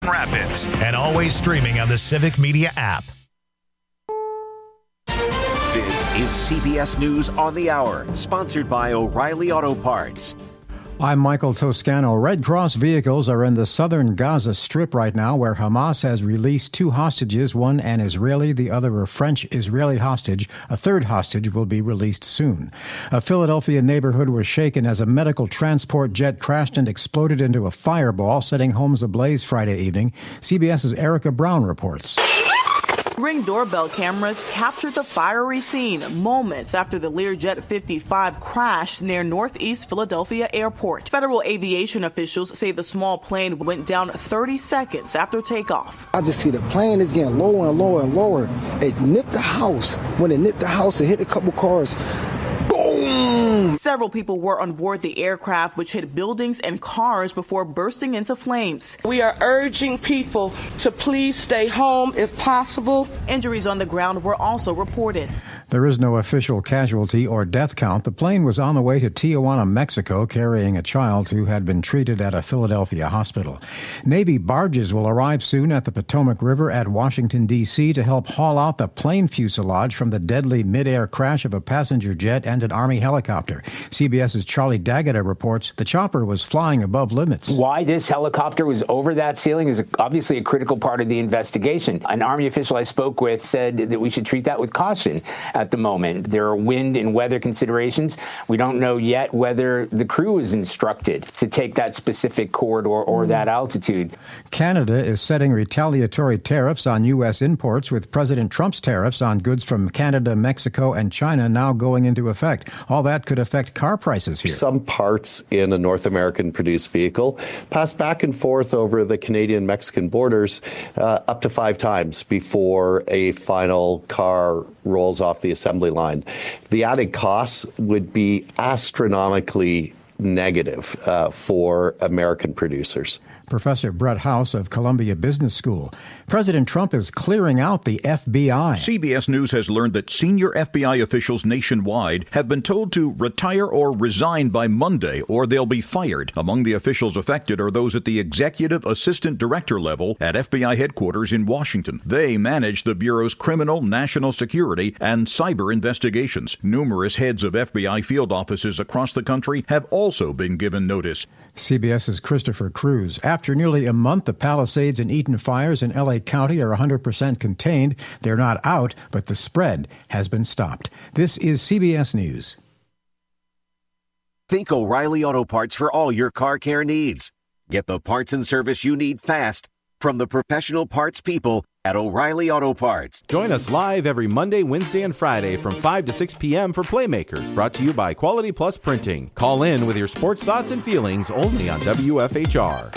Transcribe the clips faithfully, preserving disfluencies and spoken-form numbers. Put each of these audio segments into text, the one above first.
Rapids, and always streaming on the Civic Media app. This is C B S News on the Hour, sponsored by O'Reilly Auto Parts. I'm Michael Toscano. Red Cross vehicles are in the southern Gaza Strip right now, where Hamas has released two hostages, one an Israeli, the other a French-Israeli hostage. A third hostage will be released soon. A Philadelphia neighborhood was shaken as a medical transport jet crashed and exploded into a fireball, setting homes ablaze Friday evening. CBS's Erica Brown reports. Ring doorbell cameras captured the fiery scene moments after the Learjet fifty-five crashed near Northeast Philadelphia Airport. Federal aviation officials say the small plane went down thirty seconds after takeoff. I just see the plane is getting lower and lower and lower. It nipped the house. When it nipped the house, it hit a couple cars. Boom! Several people were on board the aircraft, which hit buildings and cars before bursting into flames. We are urging people to please stay home if possible. Injuries on the ground were also reported. There is no official casualty or death count. The plane was on the way to Tijuana, Mexico, carrying a child who had been treated at a Philadelphia hospital. Navy barges will arrive soon at the Potomac River at Washington, D C to help haul out the plane fuselage from the deadly mid-air crash of a passenger jet and an Army helicopter. CBS's Charlie D'Agata reports the chopper was flying above limits. Why this helicopter was over that ceiling is obviously a critical part of the investigation. An Army official I spoke with said that we should treat that with caution at the moment. There are wind and weather considerations. We don't know yet whether the crew is instructed to take that specific corridor or that altitude. Canada is setting retaliatory tariffs on U S imports, with President Trump's tariffs on goods from Canada, Mexico, and China now going into effect. All that could affect car prices here. Some parts in a North American-produced vehicle pass back and forth over the Canadian-Mexican borders uh, up to five times before a final car rolls off the assembly line. The added costs would be astronomically negative uh, for American producers. Professor Brett House of Columbia Business School. President Trump is clearing out the F B I. C B S News has learned that senior F B I officials nationwide have been told to retire or resign by Monday, or they'll be fired. Among the officials affected are those at the executive assistant director level at F B I headquarters in Washington. They manage the Bureau's criminal, national security, and cyber investigations. Numerous heads of F B I field offices across the country have also been given notice. CBS's Christopher Cruz. After nearly a month, the Palisades and Eaton fires in L A County are one hundred percent contained. They're not out, but the spread has been stopped. This is C B S News. Think O'Reilly Auto Parts for all your car care needs. Get the parts and service you need fast from the professional parts people at O'Reilly Auto Parts. Join us live every Monday, Wednesday, and Friday from five to six p.m. for Playmakers, brought to you by Quality Plus Printing. Call in with your sports thoughts and feelings only on W F H R.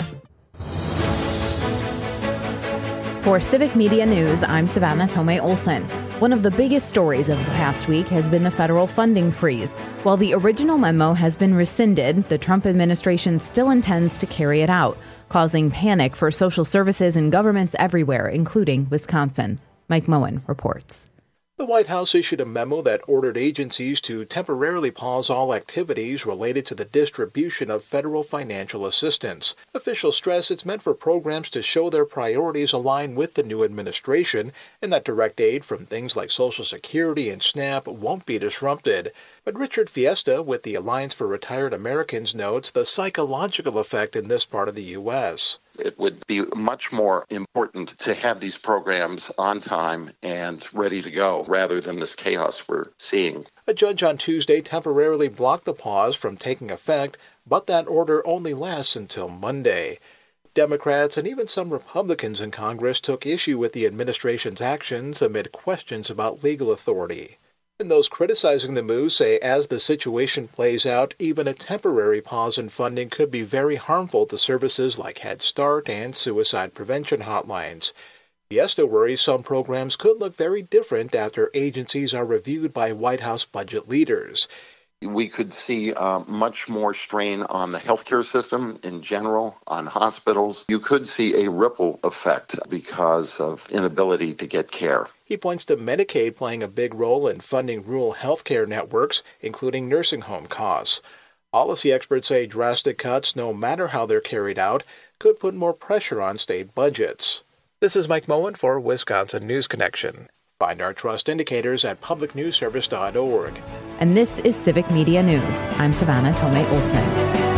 For Civic Media News, I'm Savannah Tomei Olson. One of the biggest stories of the past week has been the federal funding freeze. While the original memo has been rescinded, the Trump administration still intends to carry it out, causing panic for social services and governments everywhere, including Wisconsin. Mike Moen reports. The White House issued a memo that ordered agencies to temporarily pause all activities related to the distribution of federal financial assistance. Officials stress it's meant for programs to show their priorities align with the new administration, and that direct aid from things like Social Security and SNAP won't be disrupted. But Richard Fiesta with the Alliance for Retired Americans notes the psychological effect in this part of the U S. It would be much more important to have these programs on time and ready to go rather than this chaos we're seeing. A judge on Tuesday temporarily blocked the pause from taking effect, but that order only lasts until Monday. Democrats and even some Republicans in Congress took issue with the administration's actions amid questions about legal authority. And those criticizing the move say as the situation plays out, even a temporary pause in funding could be very harmful to services like Head Start and suicide prevention hotlines. Fiesta worries some programs could look very different after agencies are reviewed by White House budget leaders. We could see uh, much more strain on the healthcare system in general, on hospitals. You could see a ripple effect because of inability to get care. He points to Medicaid playing a big role in funding rural healthcare networks, including nursing home costs. Policy experts say drastic cuts, no matter how they're carried out, could put more pressure on state budgets. This is Mike Moen for Wisconsin News Connection. Find our trust indicators at public news service dot org. And this is Civic Media News. I'm Savannah Tomei Olson.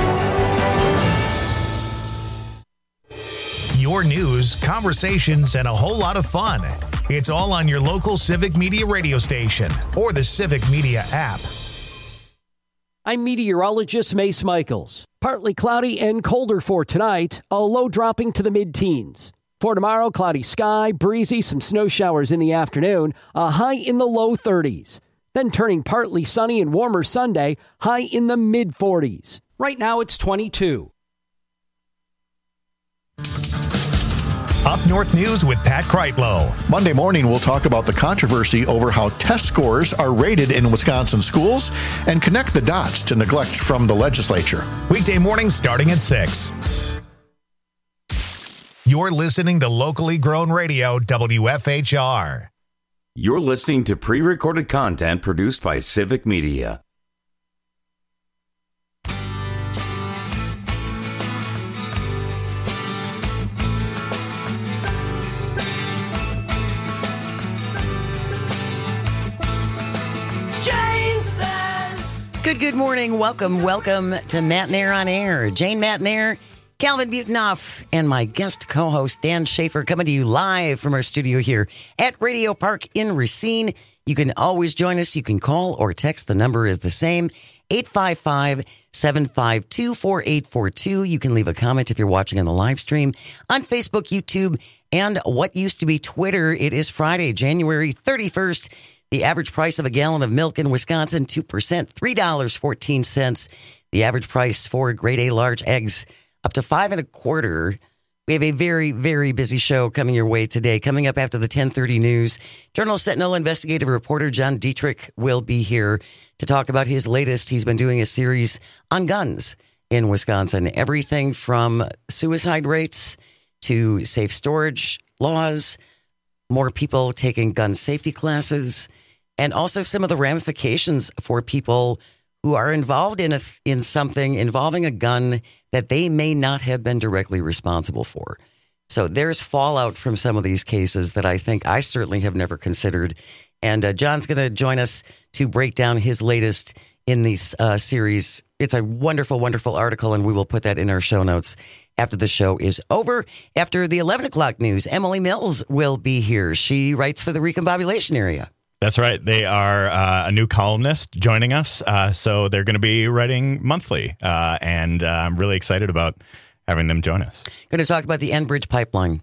Your news, conversations, and a whole lot of fun. It's all on your local Civic Media radio station or the Civic Media app. I'm meteorologist Mace Michaels. Partly cloudy and colder for tonight, a low dropping to the mid-teens. For tomorrow, cloudy sky, breezy, some snow showers in the afternoon, a high in the low thirties. Then turning partly sunny and warmer Sunday, high in the mid-forties. Right now, it's twenty-two. Up North News with Pat Kreitlow. Monday morning, we'll talk about the controversy over how test scores are rated in Wisconsin schools and connect the dots to neglect from the legislature. Weekday mornings starting at six. You're listening to locally grown radio, W F H R. You're listening to pre-recorded content produced by Civic Media. Good, good morning. Welcome, welcome to Matt Nair on Air. Jane Matt Nair, Calvin Butonoff, and my guest co-host Dan Schaefer coming to you live from our studio here at Radio Park in Racine. You can always join us. You can call or text. The number is the same, eight five five, seven five two, four eight four two. You can leave a comment if you're watching on the live stream on Facebook, YouTube, and what used to be Twitter. It is Friday, January thirty-first. The average price of a gallon of milk in Wisconsin, two percent, three dollars and fourteen cents. The average price for grade A large eggs, up to five and a quarter. We have a very, very busy show coming your way today. Coming up after the ten thirty news, Journal Sentinel investigative reporter John Dietrich will be here to talk about his latest. He's been doing a series on guns in Wisconsin. Everything from suicide rates to safe storage laws, more people taking gun safety classes, and also some of the ramifications for people who are involved in a, in something involving a gun that they may not have been directly responsible for. So there's fallout from some of these cases that I think I certainly have never considered. And uh, John's going to join us to break down his latest in this uh, series. It's a wonderful, wonderful article, and we will put that in our show notes after the show is over. After the eleven o'clock news, Emily Mills will be here. She writes for the Recombobulation Area. That's right. They are uh, a new columnist joining us, uh, so they're going to be writing monthly, uh, and uh, I'm really excited about having them join us. Going to talk about the Enbridge pipeline.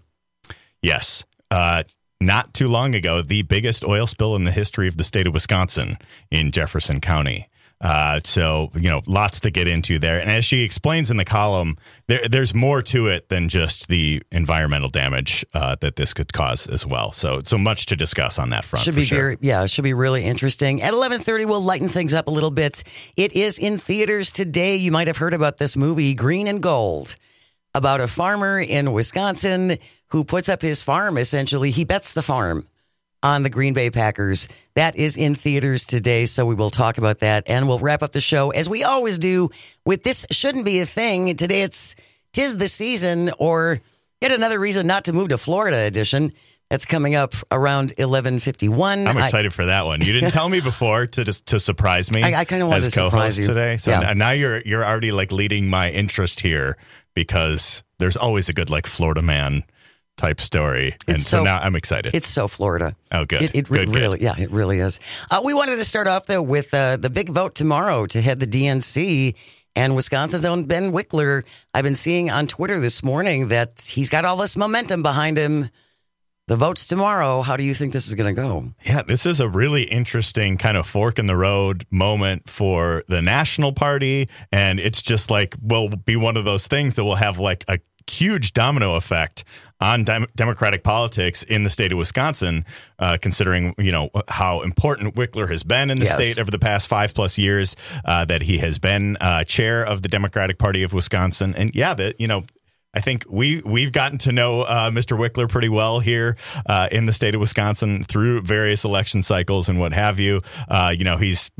Yes. Uh, not too long ago, the biggest oil spill in the history of the state of Wisconsin in Jefferson County. Uh, so, you know, lots to get into there. And as she explains in the column, there, there's more to it than just the environmental damage uh, that this could cause as well. So, so much to discuss on that front. Should be for sure. very, yeah, it should be really interesting. At eleven thirty, we'll lighten things up a little bit. It is in theaters today. You might have heard about this movie, Green and Gold, about a farmer in Wisconsin who puts up his farm. Essentially, he bets the farm on the Green Bay Packers. That is in theaters today, so we will talk about that, and we'll wrap up the show, as we always do, with This Shouldn't Be a Thing. Today it's Tis the Season, or yet another reason not to move to Florida edition. That's coming up around eleven fifty-one. I'm excited I, for that one. You didn't tell me before to just to surprise me. I, I kind of wanted as to surprise you today. So yeah. now you're you're already like leading my interest here, because there's always a good like Florida man type story. And so, so now I'm excited. It's so Florida. Oh, good. It, it good, really, good. yeah, it really is. Uh, we wanted to start off, though, with uh, the big vote tomorrow to head the D N C. And Wisconsin's own Ben Wickler, I've been seeing on Twitter this morning that he's got all this momentum behind him. The vote's tomorrow. How do you think this is going to go? Yeah, this is a really interesting kind of fork in the road moment for the National Party. And it's just like, will be one of those things that will have like a huge domino effect on dem- Democratic politics in the state of Wisconsin, uh, considering, you know, how important Wickler has been in the yes. state over the past five plus years, uh, that he has been uh, chair of the Democratic Party of Wisconsin. And yeah, that, you know, I think we, we've gotten to know uh, Mister Wickler pretty well here uh, in the state of Wisconsin through various election cycles and what have you. Uh, you know, he's he's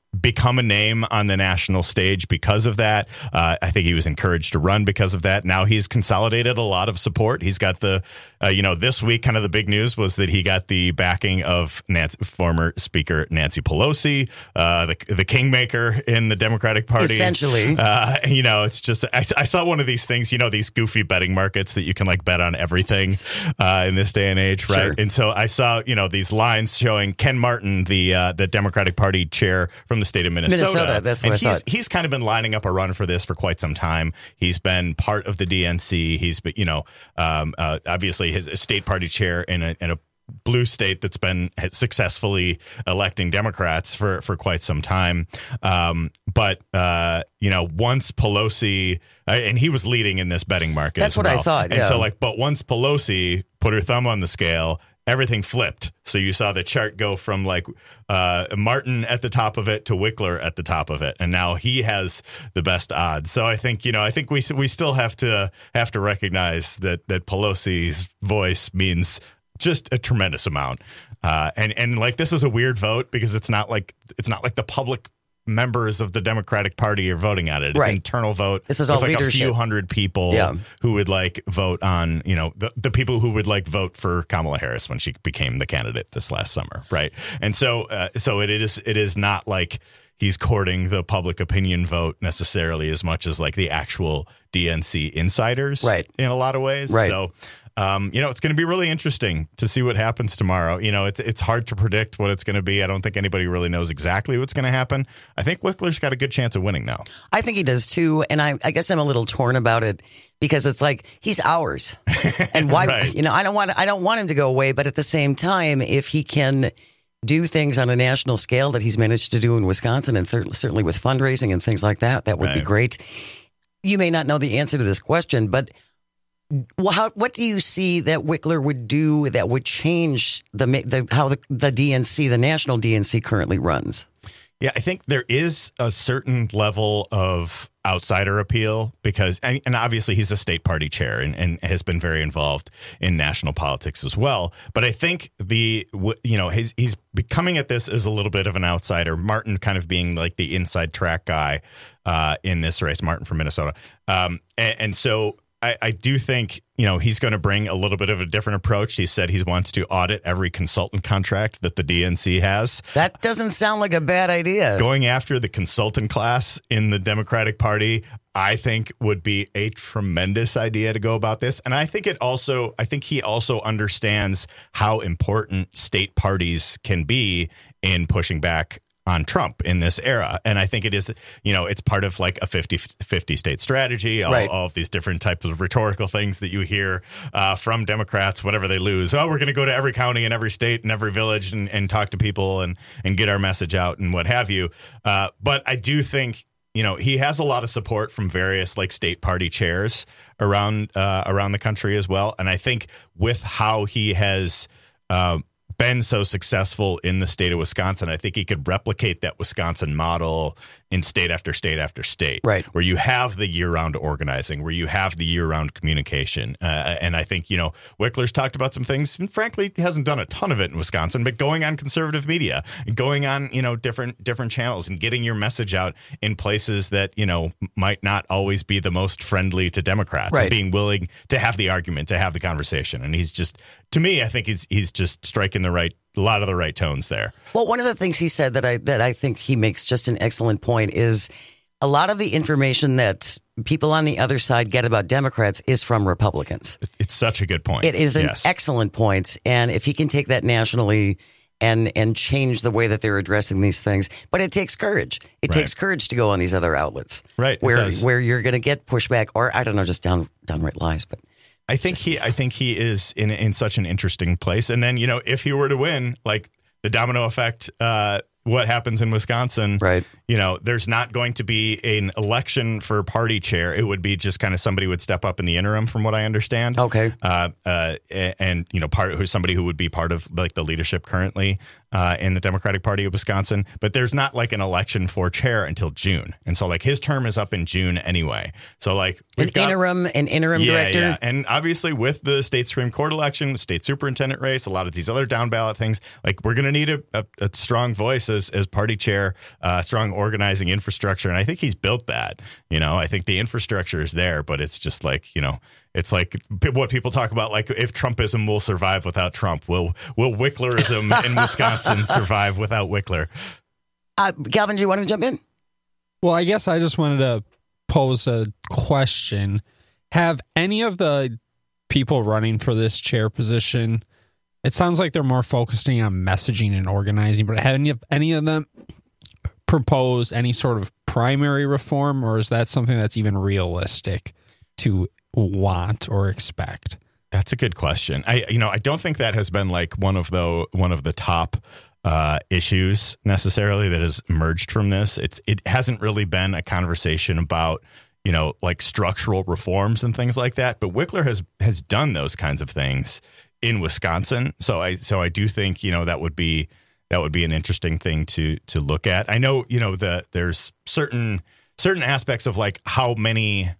become a name on the national stage because of that. Uh, I think he was encouraged to run because of that. Now he's consolidated a lot of support. He's got the, uh, you know, this week kind of the big news was that he got the backing of Nancy, former Speaker Nancy Pelosi, uh, the the kingmaker in the Democratic Party. Essentially. Uh, you know, it's just, I, I saw one of these things, you know, these goofy betting markets that you can like bet on everything uh, in this day and age, right? Sure. And so I saw, you know, these lines showing Ken Martin, the uh, the Democratic Party chair from the state of Minnesota. Minnesota, that's what and I he's, thought. He's kind of been lining up a run for this for quite some time. He's been part of the D N C. He's been, you know, um, uh, obviously his state party chair in a, in a blue state that's been successfully electing Democrats for, for quite some time. Um, but, uh, you know, once Pelosi, uh, and he was leading in this betting market. That's as what well. I thought. And yeah. so like, but once Pelosi put her thumb on the scale, everything flipped. So you saw the chart go from like uh, Martin at the top of it to Wickler at the top of it, and now he has the best odds. So I think you know I think we we still have to have to recognize that that Pelosi's voice means just a tremendous amount. Uh, and and like this is a weird vote because it's not like it's not like the public members of the Democratic Party are voting at it. It's right. an internal vote. This is with all like leadership. a few hundred people yeah. who would like vote on, you know, the, the people who would like vote for Kamala Harris when she became the candidate this last summer. Right. And so uh, so it is it is not like he's courting the public opinion vote necessarily as much as like the actual D N C insiders. Right. In a lot of ways. Right. So Um, you know, it's going to be really interesting to see what happens tomorrow. You know, it's it's hard to predict what it's going to be. I don't think anybody really knows exactly what's going to happen. I think Wickler's got a good chance of winning, though. I think he does, too. And I, I guess I'm a little torn about it because it's like he's ours. And why, right. you know, I don't want I don't want him to go away. But at the same time, if he can do things on a national scale that he's managed to do in Wisconsin and th- certainly with fundraising and things like that, that would right. be great. You may not know the answer to this question, but Well, how, what do you see that Wickler would do that would change the, the how the, the D N C, the national D N C, currently runs? Yeah, I think there is a certain level of outsider appeal because, and, and obviously he's a state party chair and, and has been very involved in national politics as well. But I think the, you know, he's, he's becoming at this as a little bit of an outsider. Martin kind of being like the inside track guy uh, in this race, Martin from Minnesota. Um, and, and so I, I do think, you know, he's going to bring a little bit of a different approach. He said he wants to audit every consultant contract that the D N C has. That doesn't sound like a bad idea. Going after the consultant class in the Democratic Party, I think would be a tremendous idea to go about this. And I think it also, I think he also understands how important state parties can be in pushing back on Trump in this era. And I think it is, you know, it's part of like a fifty fifty state strategy, all, right. all of these different types of rhetorical things that you hear uh, from Democrats whenever they lose. Oh, we're going to go to every county and every state and every village and, and talk to people and, and get our message out and what have you. Uh, but I do think, you know, he has a lot of support from various like state party chairs around uh, around the country as well. And I think with how he has uh, been so successful in the state of Wisconsin, I think he could replicate that Wisconsin model in state after state after state, right? Where you have the year-round organizing, where you have the year-round communication. Uh, and I think, you know, Wickler's talked about some things, and frankly, he hasn't done a ton of it in Wisconsin, but going on conservative media, going on, you know, different different channels and getting your message out in places that, you know, might not always be the most friendly to Democrats, right. and being willing to have the argument, to have the conversation. And he's just, to me, I think he's he's just striking the right a lot of the right tones there. Well, one of the things he said that I that I think he makes just an excellent point is a lot of the information that people on the other side get about Democrats is from Republicans. It's such a good point. It is an yes. excellent point. And if he can take that nationally and and change the way that they're addressing these things, but it takes courage. It right. takes courage to go on these other outlets. Right. Where where you're going to get pushback or, I don't know, just down downright lies, but I think he I think he is in in such an interesting place. And then, you know, if he were to win, like the domino effect, uh, what happens in Wisconsin, right? You know, there's not going to be an election for party chair. It would be just kind of somebody would step up in the interim, from what I understand. Okay. Uh, uh, and, you know, part who's somebody who would be part of like the leadership currently. uh, in the Democratic Party of Wisconsin, but there's not like an election for chair until June. And so like his term is up in June anyway. So like an got, interim, an interim yeah, director. Yeah. And obviously with the state Supreme Court election, state superintendent race, a lot of these other down ballot things, like we're going to need a, a, a strong voice as, as party chair, uh, strong organizing infrastructure. And I think he's built that, you know, I think the infrastructure is there, but it's just like, you know, it's like what people talk about, like if Trumpism will survive without Trump, will will Wicklerism in Wisconsin survive without Wickler? Uh, Calvin, do you want to jump in? Well, I guess I just wanted to pose a question. Have any of the people running for this chair position, it sounds like they're more focusing on messaging and organizing, but have any of, any of them proposed any sort of primary reform, or is that something that's even realistic to want or expect? That's a good question. I, you know, I don't think that has been like one of the one of the top uh, issues necessarily that has emerged from this. It's it hasn't really been a conversation about, you know, like structural reforms and things like that. But Wickler has has done those kinds of things in Wisconsin. So I so I do think, you know, that would be that would be an interesting thing to to look at. I know, you know, the there's certain certain aspects of like how many.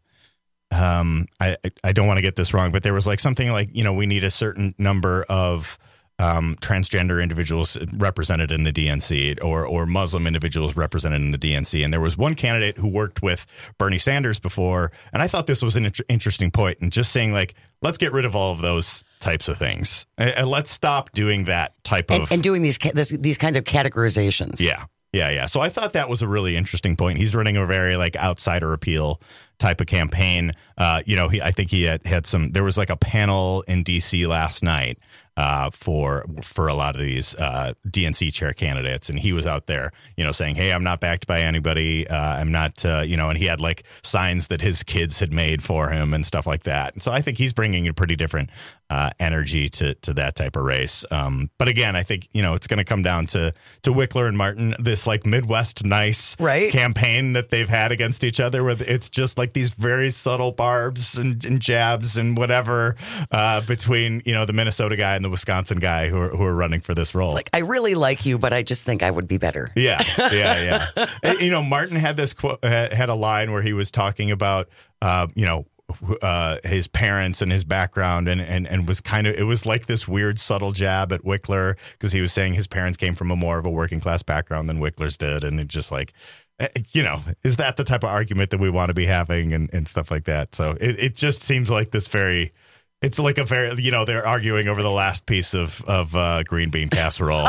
Um, I I don't want to get this wrong, but there was like something like, you know, we need a certain number of um, transgender individuals represented in the D N C or or Muslim individuals represented in the D N C. And there was one candidate who worked with Bernie Sanders before. And I thought this was an int- interesting point, and just saying like, let's get rid of all of those types of things. And, and let's stop doing that type and, of and doing these this, these kinds of categorizations. Yeah. Yeah. Yeah. So I thought that was a really interesting point. He's running a very like outsider appeal type of campaign. Uh, you know, he, I think he had, had some, there was like a panel in D C last night uh, for for a lot of these uh, D N C chair candidates. And he was out there, you know, saying, hey, I'm not backed by anybody. Uh, I'm not, uh, you know, and he had like signs that his kids had made for him and stuff like that. And so I think he's bringing a pretty different uh, energy to to that type of race. Um, but again, I think, you know, it's going to come down to to Wickler and Martin, this like Midwest nice right. campaign that they've had against each other, where it's just like these very subtle barbs and, and jabs and whatever uh, between, you know, the Minnesota guy and the Wisconsin guy who are, who are running for this role. It's like, I really like you, but I just think I would be better. Yeah, yeah, yeah. You know, Martin had this quote, had a line where he was talking about, uh, you know, uh, his parents and his background, and, and, and was kind of, it was like this weird subtle jab at Wickler, because he was saying his parents came from a more of a working class background than Wickler's did. And it just like, you know, is that the type of argument that we want to be having and, and stuff like that? So it, it just seems like this very, it's like a very, you know, they're arguing over the last piece of, of uh, green bean casserole.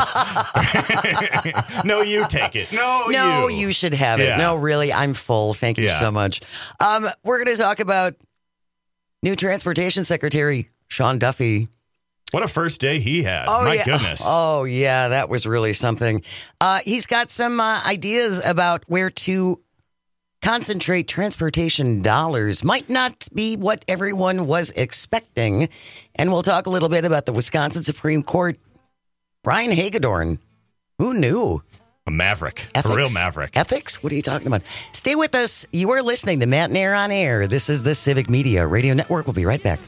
No, you take it. No, no, you. you should have it. Yeah. No, really, I'm full. Thank you Yeah. so much. Um, we're going to talk about new Transportation Secretary Sean Duffy. What a first day he had. Oh, My yeah. goodness. Oh, yeah, that was really something. Uh, he's got some uh, ideas about where to concentrate transportation dollars. Might not be what everyone was expecting. And we'll talk a little bit about the Wisconsin Supreme Court. Brian Hagedorn. Who knew? A maverick. Ethics? A real maverick. Ethics? What are you talking about? Stay with us. You are listening to Matt and Air on Air. This is the Civic Media Radio Network. We'll be right back.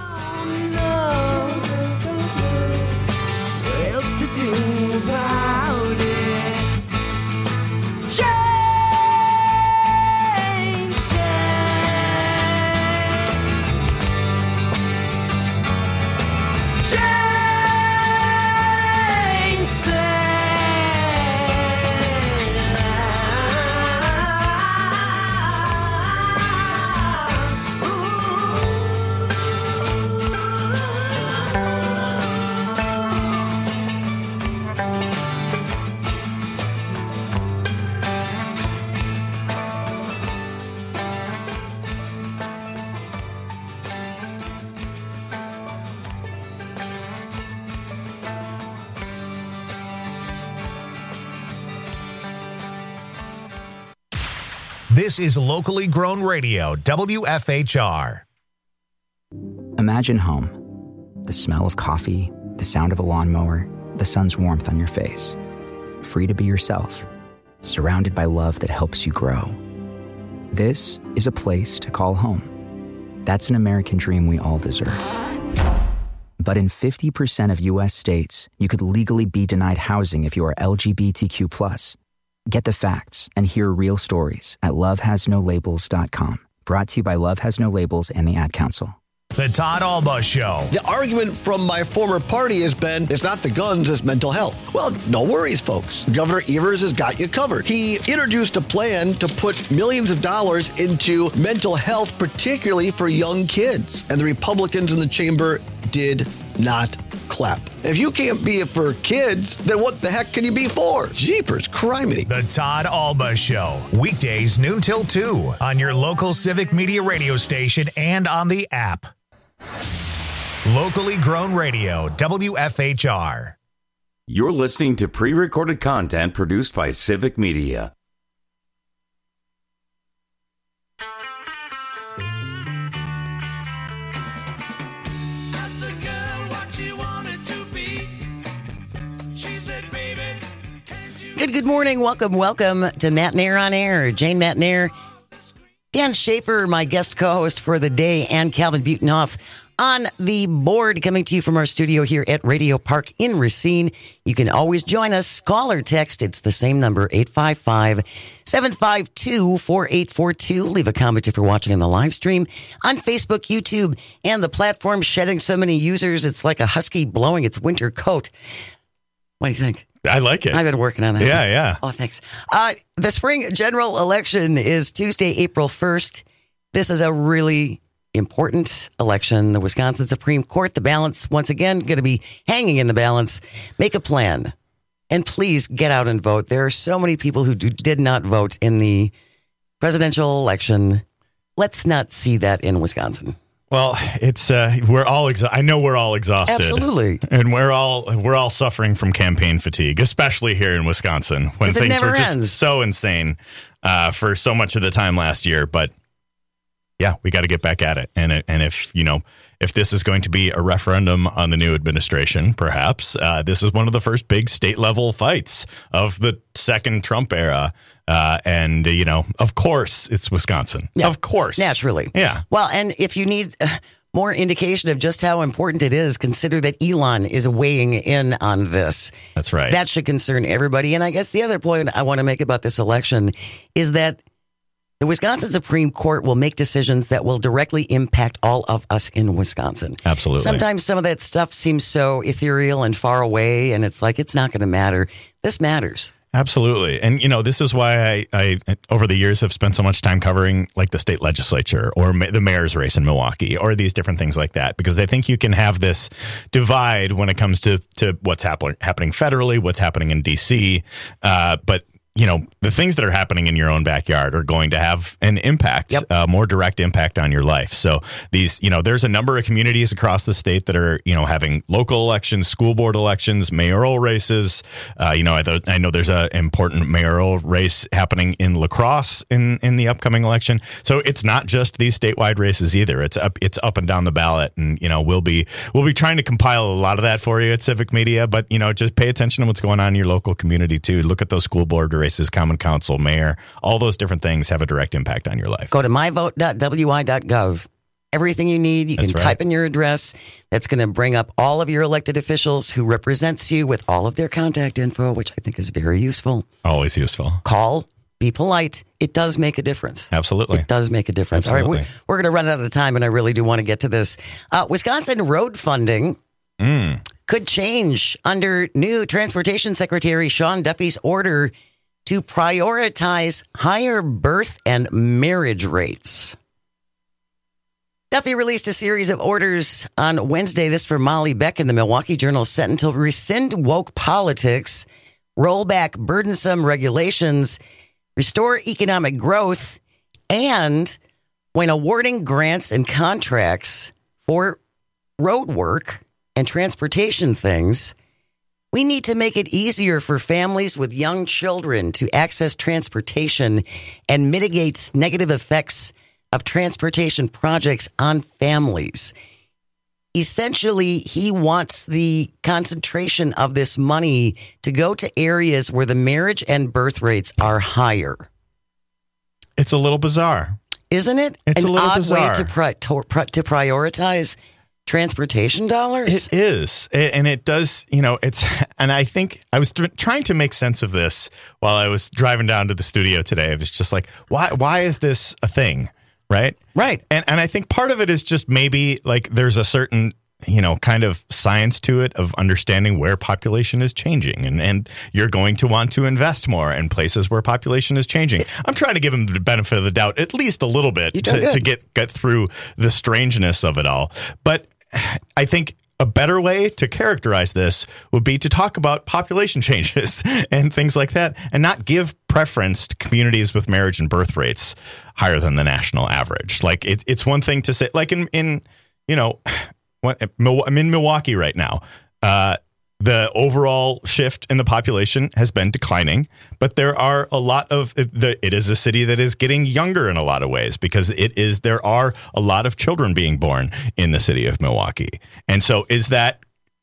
This is locally grown radio, W F H R. Imagine home. The smell of coffee, the sound of a lawnmower, the sun's warmth on your face. Free to be yourself, surrounded by love that helps you grow. This is a place to call home. That's an American dream we all deserve. But in fifty percent of U S states, you could legally be denied housing if you are L G B T Q plus. Get the facts and hear real stories at love has no labels dot com. Brought to you by Love Has No Labels and the Ad Council. The Todd Alba Show. The argument from my former party has been, it's not the guns, it's mental health. Well, no worries, folks. Governor Evers has got you covered. He introduced a plan to put millions of dollars into mental health, particularly for young kids. And the Republicans in the chamber did not clap. If you can't be it for kids, then what the heck can you be for? Jeepers, criminy. The Todd Alba Show. Weekdays noon till two on your local Civic Media radio station and on the app. Locally grown radio, W F H R. You're listening to pre-recorded content produced by Civic Media. Good, good morning. Welcome, welcome to Mattnair on Air. Jane Mattnair, Dan Schaefer, my guest co-host for the day, and Calvin Butenhoff on the board, coming to you from our studio here at Radio Park in Racine. You can always join us. Call or text. It's the same number, eight five five, seven five two, four eight four two. Leave a comment if you're watching on the live stream on Facebook, YouTube, and the platform shedding so many users. It's like a husky blowing its winter coat. What do you think? I like it. I've been working on that. Yeah, yeah. Oh, thanks. Uh, the spring general election is Tuesday, April first. This is a really important election. The Wisconsin Supreme Court, the balance, once again, going to be hanging in the balance. Make a plan. And please get out and vote. There are so many people who do, did not vote in the presidential election. Let's not see that in Wisconsin. Well, it's uh, we're all exa- I know we're all exhausted. Absolutely. And we're all we're all suffering from campaign fatigue, especially here in Wisconsin when things were just ends. so insane uh, for so much of the time last year. But yeah, we got to get back at it. And and if, you know, if this is going to be a referendum on the new administration, perhaps uh, this is one of the first big state level fights of the second Trump era. Uh, and, uh, you know, of course, it's Wisconsin. Yeah, of course. Naturally. Yeah. Well, and if you need uh, more indication of just how important it is, consider that Elon is weighing in on this. That's right. That should concern everybody. And I guess the other point I want to make about this election is that the Wisconsin Supreme Court will make decisions that will directly impact all of us in Wisconsin. Absolutely. Sometimes some of that stuff seems so ethereal and far away, and it's like, it's not going to matter. This matters. Absolutely. And, you know, this is why I, I, over the years, have spent so much time covering like the state legislature or ma- the mayor's race in Milwaukee or these different things like that, because I think you can have this divide when it comes to, to what's happen- happening federally, what's happening in D C. Uh, but you know, the things that are happening in your own backyard are going to have an impact, yep. uh, more direct impact on your life. So these, you know, there's a number of communities across the state that are, you know, having local elections, school board elections, mayoral races. Uh, you know, I, th- I know there's an important mayoral race happening in La Crosse in, in the upcoming election. So it's not just these statewide races either. It's up, it's up and down the ballot. And, you know, we'll be, we'll be trying to compile a lot of that for you at Civic Media, but, you know, just pay attention to what's going on in your local community too. Look at those school board races, common council, mayor, all those different things have a direct impact on your life. Go to my vote dot w i dot gov. Everything you need, you That's can right. type in your address. That's going to bring up all of your elected officials who represents you with all of their contact info, which I think is very useful. Always useful. Call, be polite. It does make a difference. Absolutely. It does make a difference. Absolutely. All right, we're, we're going to run out of time, and I really do want to get to this. Uh, Wisconsin road funding Mm. could change under new Transportation Secretary Sean Duffy's order to prioritize higher birth and marriage rates. Duffy released a series of orders on Wednesday. This for Molly Beck in the Milwaukee Journal Sentinel to rescind woke politics, roll back burdensome regulations, restore economic growth, and when awarding grants and contracts for road work and transportation things, we need to make it easier for families with young children to access transportation and mitigate negative effects of transportation projects on families. Essentially, he wants the concentration of this money to go to areas where the marriage and birth rates are higher. It's a little bizarre. Isn't it? It's An a little odd bizarre. way to, pri- to, to prioritize. transportation dollars? It is. And it does, you know, it's, and I think I was th- trying to make sense of this while I was driving down to the studio today. It was just like, why, why is this a thing? Right. Right. And, and I think part of it is just maybe like there's a certain, you know, kind of science to it of understanding where population is changing. And, and you're going to want to invest more in places where population is changing. I'm trying to give them the benefit of the doubt, at least a little bit, to, to get, get through the strangeness of it all. But I think a better way to characterize this would be to talk about population changes and things like that, and not give preference to communities with marriage and birth rates higher than the national average. Like it, it's one thing to say, like in, in you know, I'm in Milwaukee right now. Uh, the overall shift in the population has been declining, but there are a lot of the, it is a city that is getting younger in a lot of ways because it is, there are a lot of children being born in the city of Milwaukee. And so is that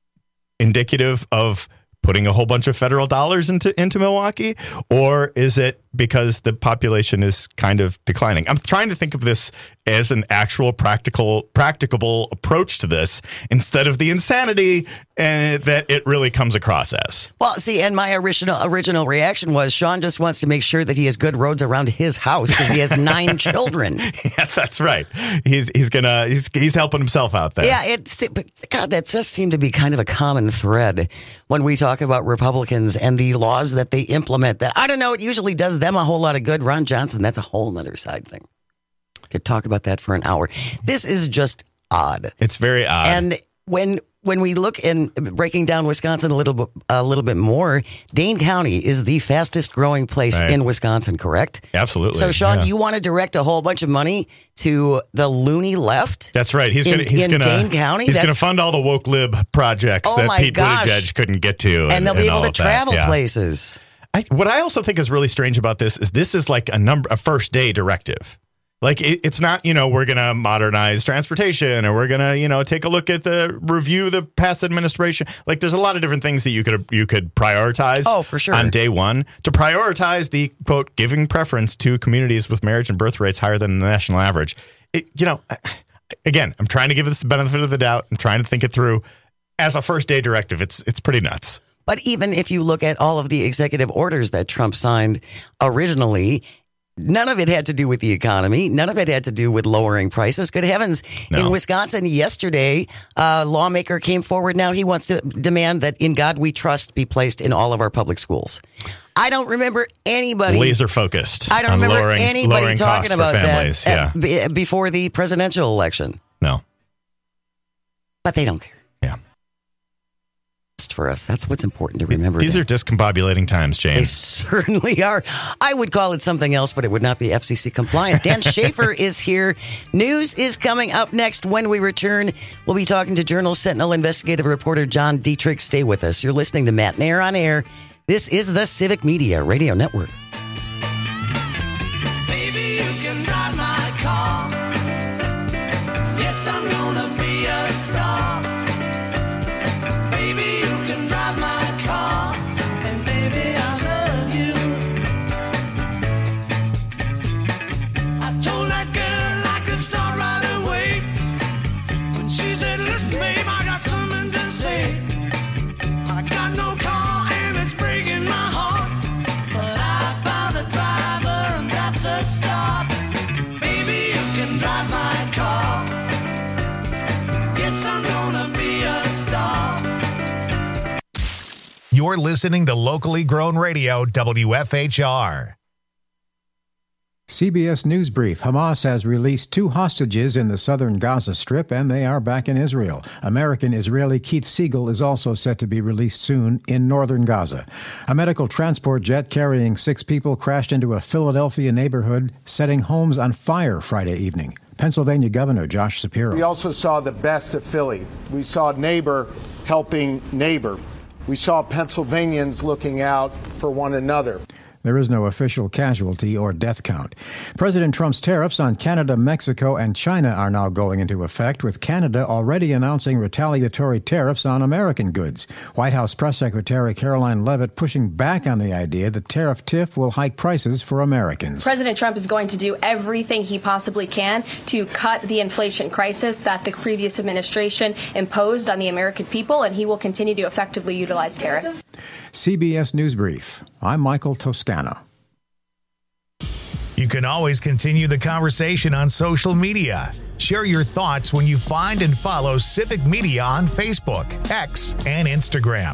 indicative of putting a whole bunch of federal dollars into, into Milwaukee, or is it because the population is kind of declining? I'm trying to think of this as an actual practical, practicable approach to this instead of the insanity and that it really comes across as. Well, see, and my original original reaction was Sean just wants to make sure that he has good roads around his house because he has nine children. Yeah, that's right. He's he's gonna he's he's helping himself out there. Yeah, it's but God, that does seem to be kind of a common thread when we talk about Republicans and the laws that they implement. That I don't know, it usually does them a whole lot of good. Ron Johnson, that's a whole other side thing. Could talk about that for an hour. This is just odd. It's very odd. And when when we look in breaking down Wisconsin a little bit a little bit more, Dane County is the fastest growing place right. in Wisconsin, correct? Absolutely. So, Sean, yeah. you want to direct a whole bunch of money to the loony left? That's right. He's going he's to Dane County. He's going to fund all the woke lib projects oh that Pete gosh. Buttigieg couldn't get to, and, and they'll be and able to of travel yeah. places. I, what I also think is really strange about this is this is like a number a first day directive. Like it, it's not, you know, we're going to modernize transportation or we're going to, you know, take a look at the review the past administration. Like there's a lot of different things that you could you could prioritize. Oh, for sure. On day one to prioritize the quote giving preference to communities with marriage and birth rates higher than the national average. It, you know, again, I'm trying to give this the benefit of the doubt. I'm trying to think it through. As a first day directive, it's it's pretty nuts. But even if you look at all of the executive orders that Trump signed originally, none of it had to do with the economy. None of it had to do with lowering prices. Good heavens. No. In Wisconsin yesterday, a lawmaker came forward. Now he wants to demand that In God We Trust be placed in all of our public schools. I don't remember anybody. Laser focused. I don't on remember lowering, anybody lowering talking about families. that yeah. at, before the presidential election. No. But they don't care. Yeah. For us, that's what's important to remember. These are discombobulating times, James. They certainly are. I would call it something else, but it would not be F C C compliant. Dan Schaefer is here. News is coming up next. When we return, we'll be talking to Journal Sentinel investigative reporter John Dietrich. Stay with us. You're listening to Matt Nair on Air. This is the Civic Media Radio Network. Baby, you can drive my car. Yes, I'm gonna be a star. Baby, you can drive my car, and baby, I love you. I told that girl I could start right away. When she said, listen, babe, I got something to say. I got no car, and it's breaking my heart. But I found a driver, and that's a start. Baby, you can drive my car. Yes, I'm gonna be a star. You're listening to locally grown radio, W F H R. C B S News Brief. Hamas has released two hostages in the southern Gaza Strip, and they are back in Israel. American-Israeli Keith Siegel is also set to be released soon in northern Gaza. A medical transport jet carrying six people crashed into a Philadelphia neighborhood, setting homes on fire Friday evening. Pennsylvania Governor Josh Shapiro. We also saw the best of Philly. We saw neighbor helping neighbor. We saw Pennsylvanians looking out for one another. There is no official casualty or death count. President Trump's tariffs on Canada, Mexico, and China are now going into effect, with Canada already announcing retaliatory tariffs on American goods. White House Press Secretary Caroline Leavitt pushing back on the idea that tariff tiff will hike prices for Americans. President Trump is going to do everything he possibly can to cut the inflation crisis that the previous administration imposed on the American people, and he will continue to effectively utilize tariffs. C B S News Brief. I'm Michael Toscano. You can always continue the conversation on social media. Share your thoughts when you find and follow Civic Media on Facebook, X, and Instagram.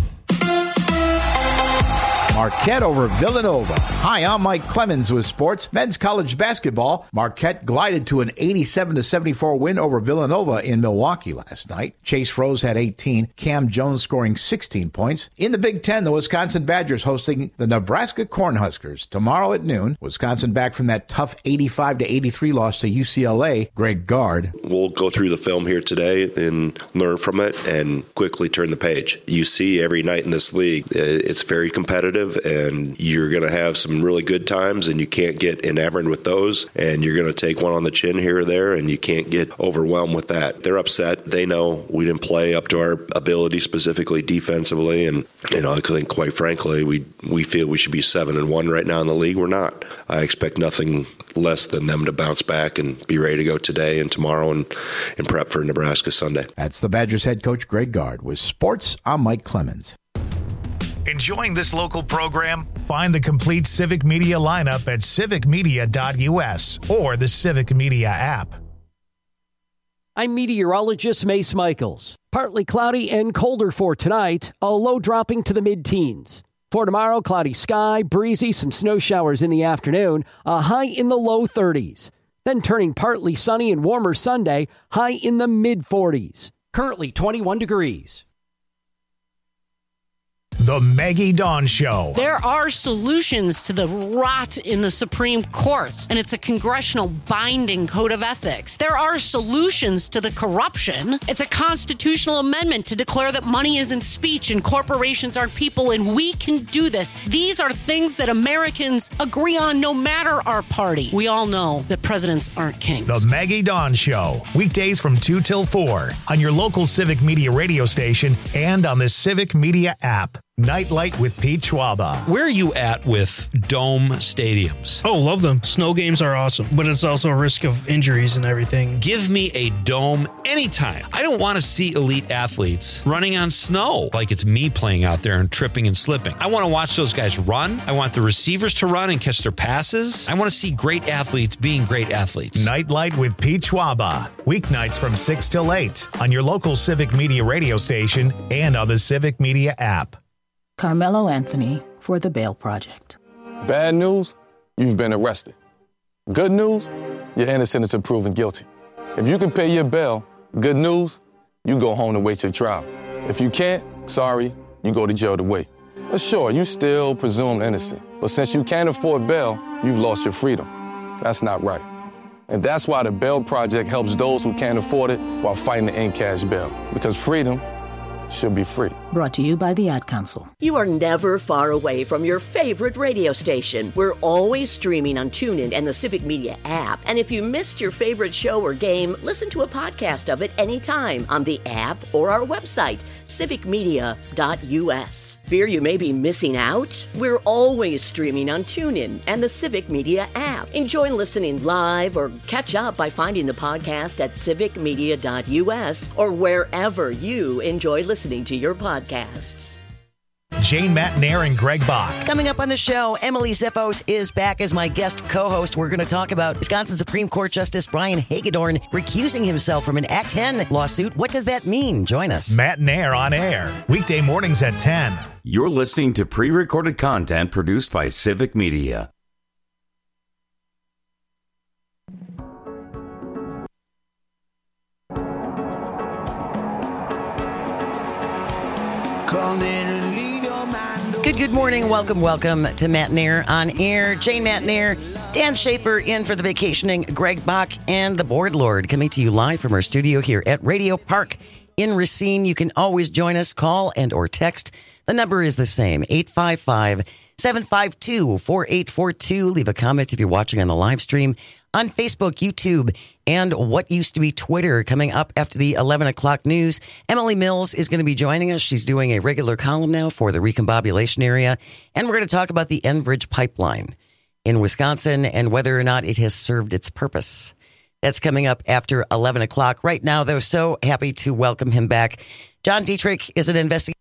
Marquette over Villanova. Hi, I'm Mike Clemens with sports. Men's college basketball. Marquette glided to an eighty-seven to seventy-four win over Villanova in Milwaukee last night. Chase Rose had eighteen, Cam Jones scoring sixteen points. In the Big Ten, the Wisconsin Badgers hosting the Nebraska Cornhuskers tomorrow at noon. Wisconsin back from that tough eighty-five to eighty-three loss to U C L A. Greg Gard. We'll go through the film here today and learn from it and quickly turn the page. You see every night in this league, it's very competitive, and you're going to have some really good times, and you can't get enamored with those, and you're going to take one on the chin here or there, and you can't get overwhelmed with that. They're upset. They know we didn't play up to our ability, specifically defensively, and you know, I think quite frankly, we we feel we should be seven and one right now in the league. We're not. I expect nothing less than them to bounce back and be ready to go today and tomorrow and, and prep for Nebraska Sunday. That's the Badgers head coach Greg Gard. With sports, I'm Mike Clemens. Enjoying this local program? Find the complete Civic Media lineup at civic media dot u s or the Civic Media app. I'm meteorologist Mace Michaels. Partly cloudy and colder for tonight, a low dropping to the mid-teens. For tomorrow, cloudy sky, breezy, some snow showers in the afternoon, a high in the low thirties. Then turning partly sunny and warmer Sunday, high in the mid-forties. Currently twenty-one degrees. The Maggie Dawn Show. There are solutions to the rot in the Supreme Court, and it's a congressional binding code of ethics. There are solutions to the corruption. It's a constitutional amendment to declare that money isn't speech and corporations aren't people, and we can do this. These are things that Americans agree on no matter our party. We all know that presidents aren't kings. The Maggie Dawn Show. Weekdays from two till four on your local Civic Media radio station and on the Civic Media app. Nightlight with Pete Schwaba. Where are you at with dome stadiums? Oh, love them. Snow games are awesome, but it's also a risk of injuries and everything. Give me a dome anytime. I don't want to see elite athletes running on snow like it's me playing out there and tripping and slipping. I want to watch those guys run. I want the receivers to run and catch their passes. I want to see great athletes being great athletes. Nightlight with Pete Schwaba. Weeknights from six till eight on your local Civic Media radio station and on the Civic Media app. Carmelo Anthony for the Bail Project. Bad news, you've been arrested. Good news, you're innocent until proven guilty. If you can pay your bail, good news, you go home to wait your trial. If you can't, sorry, you go to jail to wait. But sure, you still presumed innocent. But since you can't afford bail, you've lost your freedom. That's not right. And that's why the Bail Project helps those who can't afford it while fighting to end cash bail. Because freedom should be free. Brought to you by the Ad Council. You are never far away from your favorite radio station. We're always streaming on TuneIn and the Civic Media app. And if you missed your favorite show or game, listen to a podcast of it anytime on the app or our website, civic media dot u s. Fear you may be missing out? We're always streaming on TuneIn and the Civic Media app. Enjoy listening live or catch up by finding the podcast at civic media dot u s or wherever you enjoy listening to your podcasts. Jane Matnair and Greg Bach. Coming up on the show, Emily Ziffos is back as my guest co-host. We're going to talk about Wisconsin Supreme Court Justice Brian Hagedorn recusing himself from an Act ten lawsuit. What does that mean? Join us. Matnair on air, weekday mornings at ten. You're listening to pre-recorded content produced by Civic Media. Good, good morning. Welcome, welcome to Matnair on Air. Jane Matnair, Dan Schaefer in for the vacationing Greg Bach, and the Board Lord coming to you live from our studio here at Radio Park in Racine. You can always join us, call and or text. The number is the same, eight five five, seven five two, four eight four two. Leave a comment if you're watching on the live stream on Facebook, YouTube, and what used to be Twitter. Coming up after the eleven o'clock news, Emily Mills is going to be joining us. She's doing a regular column now for the recombobulation area, and we're going to talk about the Enbridge pipeline in Wisconsin and whether or not it has served its purpose. That's coming up after eleven o'clock. Right now, though, so happy to welcome him back. John Dietrich is an investigator.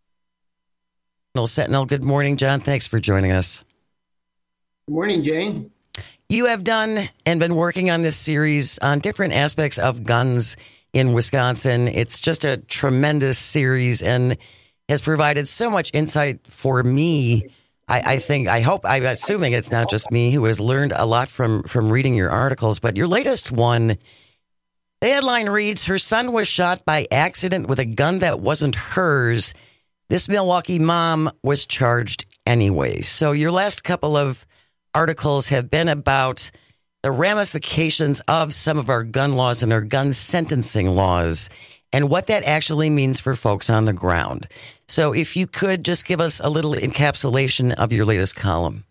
Sentinel. Good morning, John. Thanks for joining us. Good morning, Jane. You have done and been working on this series on different aspects of guns in Wisconsin. It's just a tremendous series and has provided so much insight for me. I, I think, I hope, I'm assuming it's not just me who has learned a lot from, from reading your articles, but your latest one, the headline reads, "Her son was shot by accident with a gun that wasn't hers. This Milwaukee mom was charged anyway." So your last couple of articles have been about the ramifications of some of our gun laws and our gun sentencing laws and what that actually means for folks on the ground. So if you could just give us a little encapsulation of your latest column.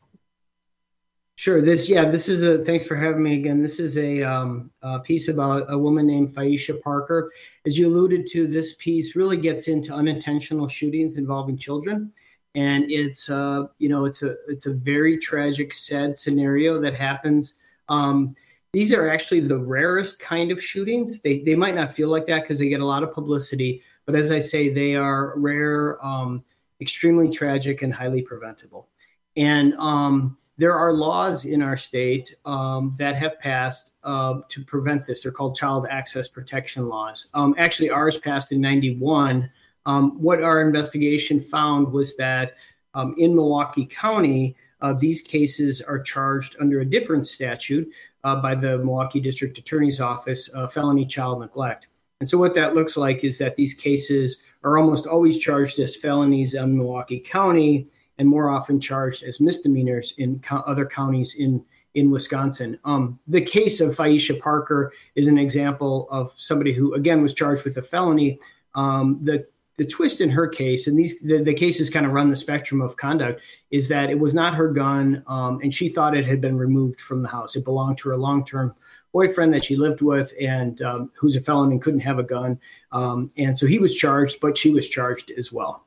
Sure. This, yeah, this is a, thanks for having me again. This is a, um, a piece about a woman named Phaisha Parker. As you alluded to, this piece really gets into unintentional shootings involving children. And it's, uh, you know, it's a it's a very tragic, sad scenario that happens. Um, these are actually the rarest kind of shootings. They they might not feel like that because they get a lot of publicity. But as I say, they are rare, um, extremely tragic, and highly preventable. And um, there are laws in our state um, that have passed uh, to prevent this. They're called child access protection laws. Um, actually, ours passed in ninety-one. Um, what our investigation found was that um, in Milwaukee County, uh, these cases are charged under a different statute uh, by the Milwaukee District Attorney's Office, uh, felony child neglect. And so what that looks like is that these cases are almost always charged as felonies in Milwaukee County and more often charged as misdemeanors in co- other counties in, in Wisconsin. Um, the case of Phaisha Parker is an example of somebody who, again, was charged with a felony. Um, the The twist in her case, and these the, the cases kind of run the spectrum of conduct, is that it was not her gun, um, and she thought it had been removed from the house. It belonged to her long-term boyfriend that she lived with, and um, who's a felon and couldn't have a gun. Um, and so he was charged, but she was charged as well.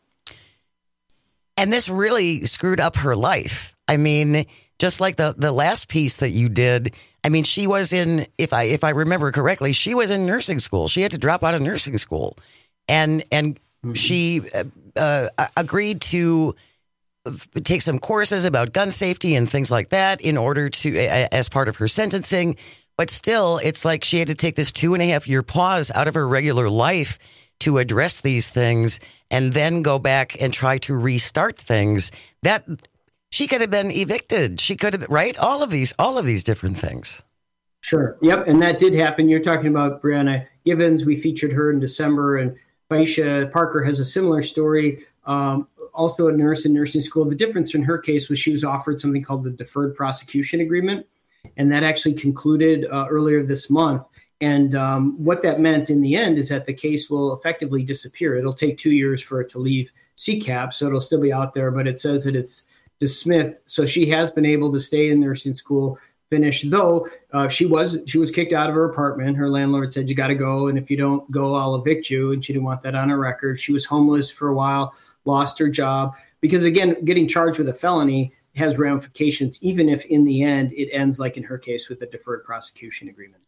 And this really screwed up her life. I mean, just like the, the last piece that you did, I mean, she was in, if I if I remember correctly, she was in nursing school. She had to drop out of nursing school. And and mm-hmm. she uh, uh, agreed to take some courses about gun safety and things like that in order to, uh, as part of her sentencing. But still, it's like she had to take this two and a half year pause out of her regular life to address these things and then go back and try to restart things. That she could have been evicted. She could have, right? All of these, all of these different things. Sure. Yep. And that did happen. You're talking about Brianna Givens. We featured her in December, and Phaisha Parker has a similar story. Um, also a nurse in nursing school. The difference in her case was she was offered something called the Deferred Prosecution Agreement. And that actually concluded uh, earlier this month. And um, what that meant in the end is that the case will effectively disappear. It'll take two years for it to leave C CAP, so it'll still be out there, but it says that it's dismissed. So she has been able to stay in nursing school, finish, though uh, she was she was kicked out of her apartment. Her landlord said, you got to go, and if you don't go, I'll evict you. And she didn't want that on her record. She was homeless for a while, lost her job. Because, again, getting charged with a felony has ramifications, even if in the end it ends, like in her case, with a deferred prosecution agreement.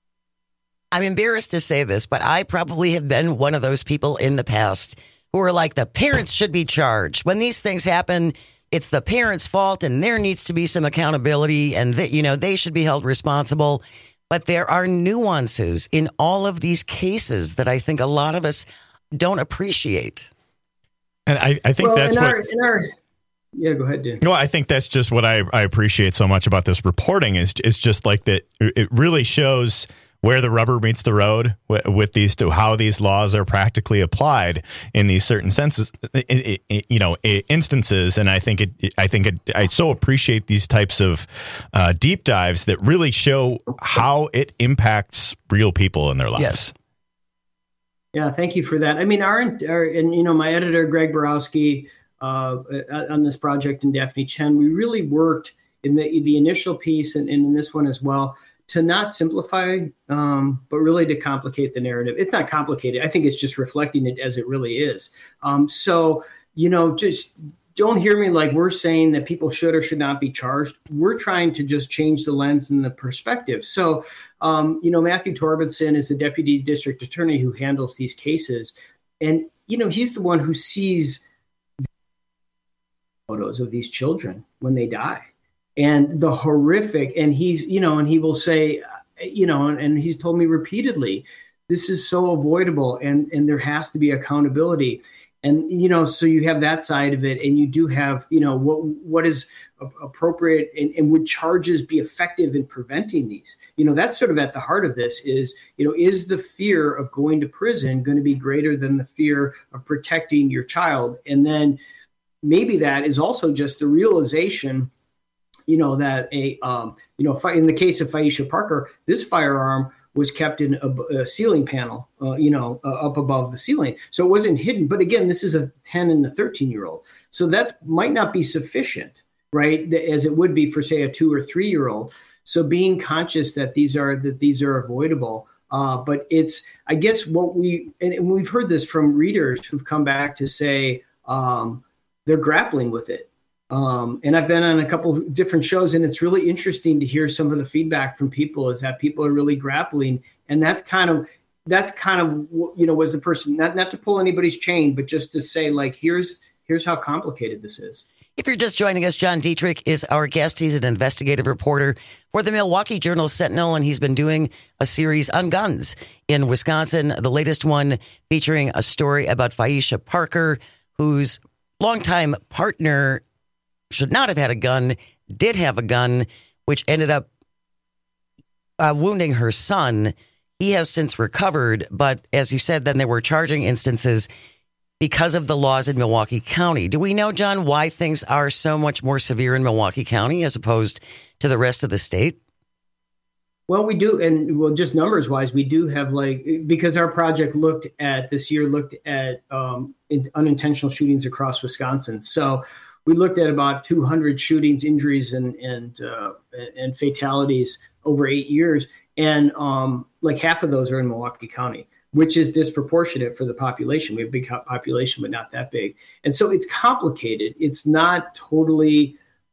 I'm embarrassed to say this, but I probably have been one of those people in the past who are like, the parents should be charged. When these things happen, it's the parents' fault, and there needs to be some accountability, and that, you know, they should be held responsible. But there are nuances in all of these cases that I think a lot of us don't appreciate. And I, I think well, that's in what... Our, in our, yeah, go ahead, Dan. Well, I think that's just what I, I appreciate so much about this reporting is, is just like that. It really shows where the rubber meets the road with, with these, to how these laws are practically applied in these certain senses, it, it, you know, instances. And I think it, I think it, I so appreciate these types of uh, deep dives that really show how it impacts real people in their lives. Yes. Yeah, thank you for that. I mean, our, our and you know, my editor Greg Borowski uh, on this project and Daphne Chen, we really worked in the the initial piece and, and in this one as well to not simplify, um, but really to complicate the narrative. It's not complicated. I think it's just reflecting it as it really is. Um, so you know, just don't hear me like we're saying that people should or should not be charged. We're trying to just change the lens and the perspective. So, um, you know, Matthew Torbenson is the deputy district attorney who handles these cases. And, you know, he's the one who sees photos of these children when they die and the horrific. And he's, you know, and he will say, you know, and, and he's told me repeatedly, this is so avoidable and, and there has to be accountability. And, you know, so you have that side of it, and you do have, you know, what what is appropriate and, and would charges be effective in preventing these? You know, that's sort of at the heart of this is, you know, is the fear of going to prison going to be greater than the fear of protecting your child? And then maybe that is also just the realization, you know, that a, um, you know, in the case of Phaisha Parker, this firearm was kept in a, a ceiling panel, uh, you know, uh, up above the ceiling. So it wasn't hidden. But again, this is a ten and a thirteen year old. So that might not be sufficient, right? As it would be for, say, a two or three year old. So being conscious that these are that these are avoidable. Uh, but it's, I guess what we, and, and we've heard this from readers who've come back to say um, they're grappling with it. Um, and I've been on a couple of different shows, and it's really interesting to hear some of the feedback from people is that people are really grappling. And that's kind of, that's kind of, you know, was the person, not, not to pull anybody's chain, but just to say, like, here's, here's how complicated this is. If you're just joining us, John Dietrich is our guest. He's an investigative reporter for the Milwaukee Journal-Sentinel, and he's been doing a series on guns in Wisconsin. The latest one featuring a story about Phaisha Parker, whose longtime partner should not have had a gun, did have a gun, which ended up uh, wounding her son. He has since recovered, but as you said, then there were charging instances because of the laws in Milwaukee County. Do we know, John, why things are so much more severe in Milwaukee County as opposed to the rest of the state? Well, we do. And well, just numbers wise, we do have like, because our project looked at this year, looked at um, unintentional shootings across Wisconsin. So we looked at about two hundred shootings, injuries, and and uh, and fatalities over eight years, and um, like half of those are in Milwaukee County, which is disproportionate for the population. We have a big population, but not that big, and so it's complicated. It's not totally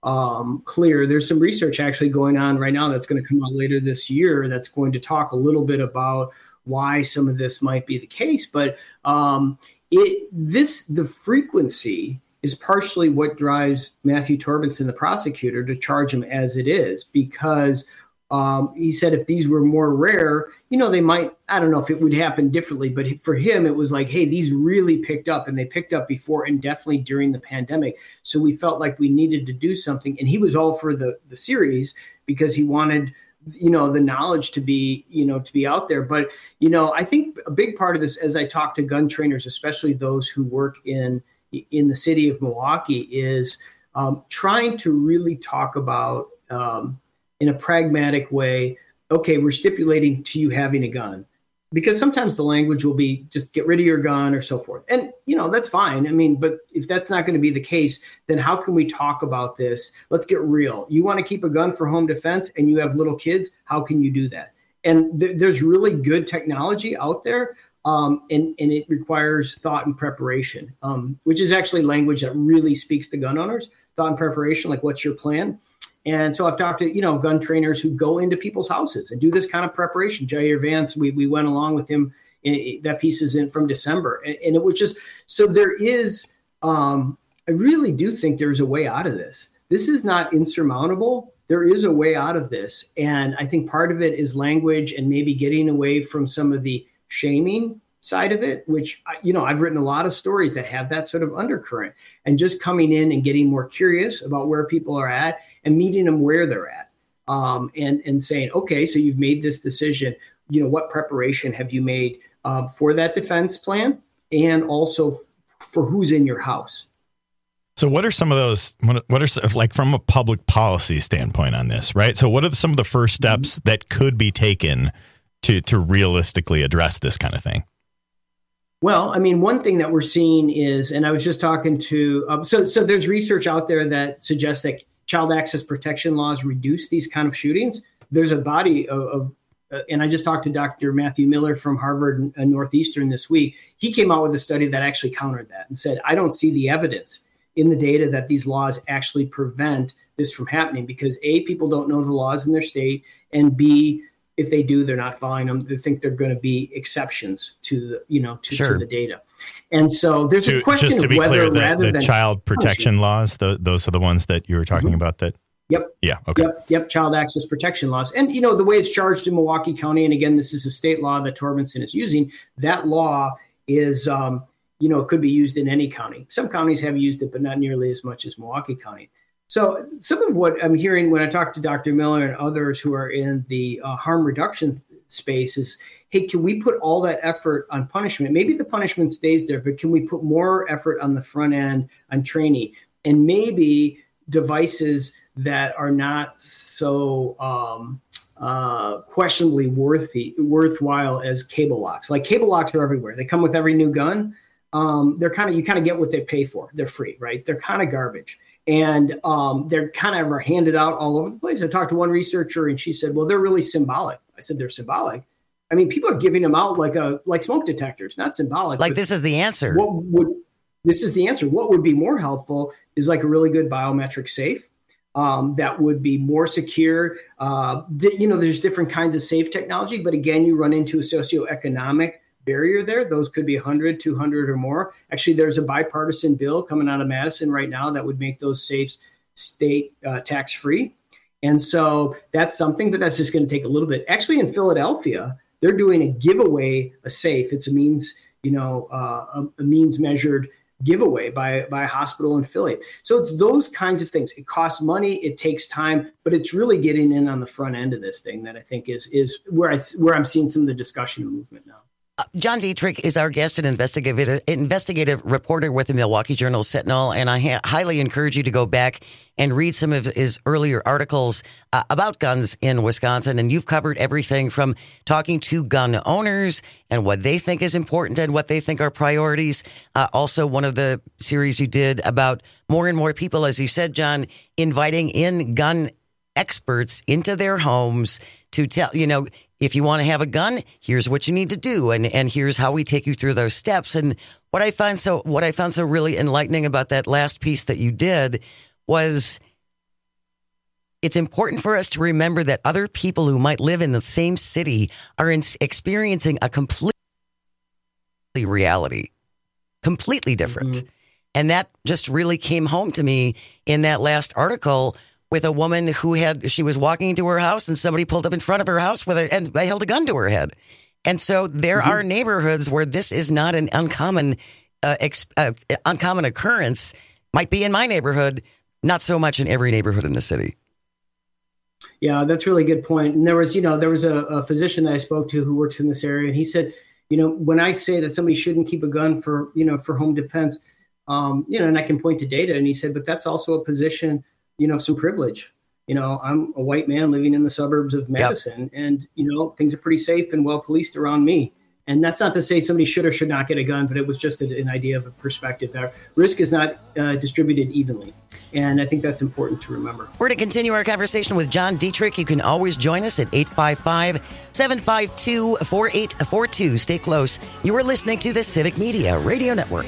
um, clear. There's some research actually going on right now that's going to come out later this year that's going to talk a little bit about why some of this might be the case, but um, it this the frequency is partially what drives Matthew Torbenson, the prosecutor, to charge him as it is, because um, he said if these were more rare, you know, they might, I don't know if it would happen differently, but for him, it was like, hey, these really picked up, and they picked up before and definitely during the pandemic. So we felt like we needed to do something. And he was all for the, the series because he wanted, you know, the knowledge to be, you know, to be out there. But, you know, I think a big part of this, as I talk to gun trainers, especially those who work in in the city of Milwaukee, is um, trying to really talk about um, in a pragmatic way, okay, we're stipulating to you having a gun, because sometimes the language will be just get rid of your gun or so forth. And, you know, that's fine. I mean, but if that's not going to be the case, then how can we talk about this? Let's get real. You want to keep a gun for home defense and you have little kids. How can you do that? And th- there's really good technology out there. Um, and, and it requires thought and preparation, um, which is actually language that really speaks to gun owners. Thought and preparation, like what's your plan? And so I've talked to, you know, gun trainers who go into people's houses and do this kind of preparation. Jair Vance, we we went along with him. In, that piece is in from December. And, and it was just, so there is, um, I really do think there's a way out of this. This is not insurmountable. There is a way out of this. And I think part of it is language and maybe getting away from some of the shaming side of it, which, you know, I've written a lot of stories that have that sort of undercurrent, and just coming in and getting more curious about where people are at and meeting them where they're at, um, and, and saying, okay, so you've made this decision, you know, what preparation have you made um, for that defense plan, and also for who's in your house? So what are some of those, what are, like, from a public policy standpoint on this, right? So what are some of the first steps mm-hmm. that could be taken to to realistically address this kind of thing? Well, I mean, one thing that we're seeing is, and I was just talking to, um, so so there's research out there that suggests that child access protection laws reduce these kind of shootings. There's a body of, of uh, and I just talked to Doctor Matthew Miller from Harvard and Northeastern this week. He came out with a study that actually countered that and said, I don't see the evidence in the data that these laws actually prevent this from happening because A, people don't know the laws in their state, and B, if they do, they're not following them. They think they're going to be exceptions to the, you know, to, Sure. to the data. And so there's To- a question just to of be whether clear, the, rather the than child protection punishing- laws, th those are the ones that you were talking Mhm. about that. Yep. Yeah. Okay. Yep. Yep. Child access protection laws. And, you know, the way it's charged in Milwaukee County, and again, this is a state law that Torbenson is using, that law is, um, you know, it could be used in any county. Some counties have used it, but not nearly as much as Milwaukee County. So some of what I'm hearing when I talk to Doctor Miller and others who are in the uh, harm reduction space is, hey, can we put all that effort on punishment? Maybe the punishment stays there, but can we put more effort on the front end on training and maybe devices that are not so um, uh, questionably worthy, worthwhile as cable locks. Like cable locks are everywhere. They come with every new gun. Um, they're kind of, you kind of get what they pay for. They're free, right? They're kind of garbage. And um, they're kind of are handed out all over the place. I talked to one researcher and she said, well, they're really symbolic. I said, they're symbolic. I mean, people are giving them out like a, like smoke detectors, not symbolic. Like but this is the answer. What would, this is the answer. What would be more helpful is like a really good biometric safe. Um, that would be more secure. Uh, th- you know, there's different kinds of safe technology, but again, you run into a socioeconomic barrier there. Those could be one hundred, two hundred or more. Actually, there's a bipartisan bill coming out of Madison right now that would make those safes state uh, tax free. And so that's something, but that's just going to take a little bit. Actually, in Philadelphia, they're doing a giveaway, a safe. It's a means, you know, uh, a, a means measured giveaway by, by a hospital in Philly. So it's those kinds of things. It costs money, it takes time, but it's really getting in on the front end of this thing that I think is is where I where I'm seeing some of the discussion and movement now. Uh, John Dietrich is our guest, an investigative investigative reporter with the Milwaukee Journal Sentinel, and I ha- highly encourage you to go back and read some of his earlier articles uh, about guns in Wisconsin. And you've covered everything from talking to gun owners and what they think is important and what they think are priorities. Uh, also, one of the series you did about more and more people, as you said, John, inviting in gun experts into their homes to tell, you know, if you want to have a gun, here's what you need to do. And, and here's how we take you through those steps. And what I find so, what I found so really enlightening about that last piece that you did was it's important for us to remember that other people who might live in the same city are in, experiencing a completely reality, completely different. Mm-hmm. And that just really came home to me in that last article with a woman who had, she was walking into her house and somebody pulled up in front of her house with a, and they held a gun to her head. And so there mm-hmm. are neighborhoods where this is not an uncommon, uh, ex, uh, uncommon occurrence. Might be in my neighborhood, not so much in every neighborhood in the city. Yeah, that's a really good point. And there was, you know, there was a, a physician that I spoke to who works in this area, and he said, you know, when I say that somebody shouldn't keep a gun for, you know, for home defense, um, you know, and I can point to data, and he said, but that's also a position, you know, some privilege. You know, I'm a white man living in the suburbs of Madison, yep. and, you know, things are pretty safe and well policed around me. And that's not to say somebody should or should not get a gun, but it was just a, an idea of a perspective that risk is not uh, distributed evenly. And I think that's important to remember. We're to continue our conversation with John Dietrich. You can always join us at eight five five, seven five two, four eight four two. Stay close. You are listening to the Civic Media Radio Network.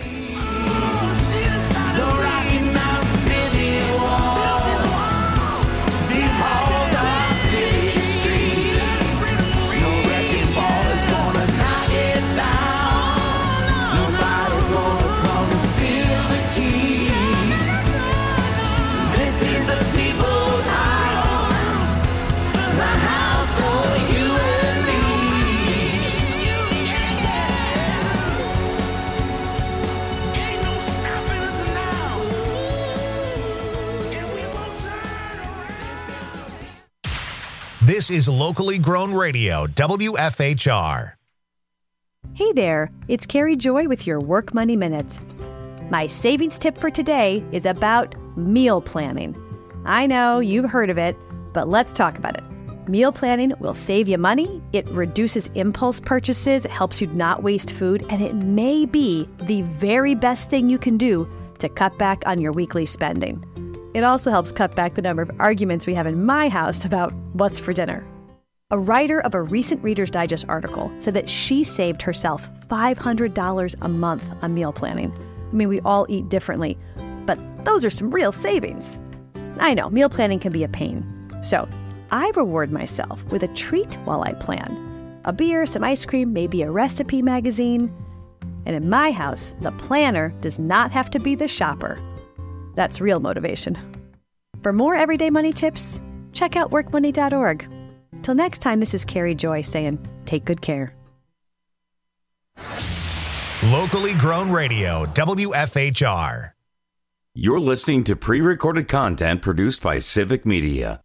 This is locally grown radio, W F H R. Hey there, it's Carrie Joy with your Work Money Minute. My savings tip for today is about meal planning. I know you've heard of it, but let's talk about it. Meal planning will save you money, it reduces impulse purchases, it helps you not waste food, and it may be the very best thing you can do to cut back on your weekly spending. It also helps cut back the number of arguments we have in my house about what's for dinner. A writer of a recent Reader's Digest article said that she saved herself five hundred dollars a month on meal planning. I mean, we all eat differently, but those are some real savings. I know, meal planning can be a pain. So I reward myself with a treat while I plan. A beer, some ice cream, maybe a recipe magazine. And in my house, the planner does not have to be the shopper. That's real motivation. For more everyday money tips, check out work money dot org. Till next time, this is Carrie Joy saying, take good care. Locally grown radio, W F H R. You're listening to pre-recorded content produced by Civic Media.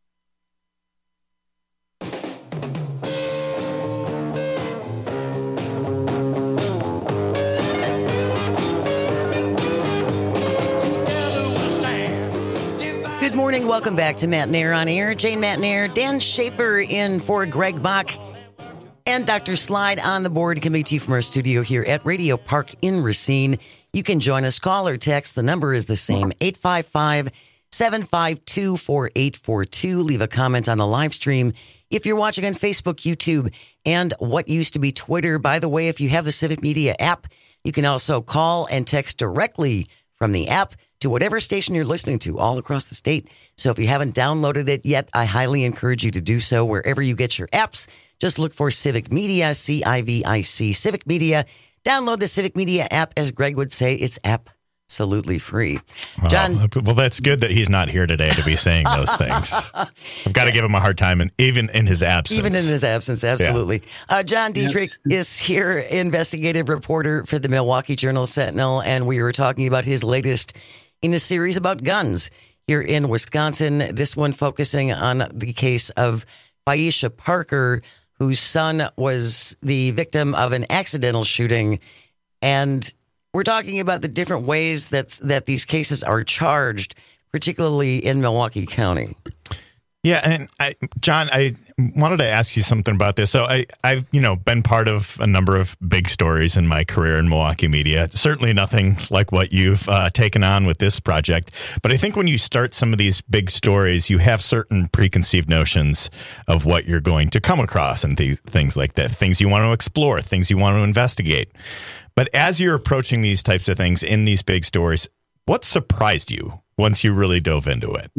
Good morning. Welcome back to Matt Nair on Air. Jane Matt Nair, Dan Schaefer in for Greg Bach, and Doctor Slide on the board, coming to you from our studio here at Radio Park in Racine. You can join us, call or text. The number is the same, eight five five, seven five two, four eight four two. Leave a comment on the live stream if you're watching on Facebook, YouTube, and what used to be Twitter. By the way, if you have the Civic Media app, you can also call and text directly from the app to whatever station you're listening to all across the state. So if you haven't downloaded it yet, I highly encourage you to do so wherever you get your apps. Just look for Civic Media, C I V I C, Civic Media. Download the Civic Media app. As Greg would say, it's absolutely free. John. Well, well, that's good that he's not here today to be saying those things. I've got to give him a hard time, and even in his absence. Even in his absence, absolutely. Yeah. Uh, John Dietrich yes. is here, investigative reporter for the Milwaukee Journal-Sentinel, and we were talking about his latest in a series about guns here in Wisconsin. This one focusing on the case of Phaisha Parker, whose son was the victim of an accidental shooting. And we're talking about the different ways that that these cases are charged, particularly in Milwaukee County. Yeah, and I, John, I wanted to ask you something about this. So I, I've, you know, been part of a number of big stories in my career in Milwaukee media. Certainly nothing like what you've uh, taken on with this project. But I think when you start some of these big stories, you have certain preconceived notions of what you're going to come across and th- things like that, things you want to explore, things you want to investigate. But as you're approaching these types of things in these big stories, what surprised you once you really dove into it?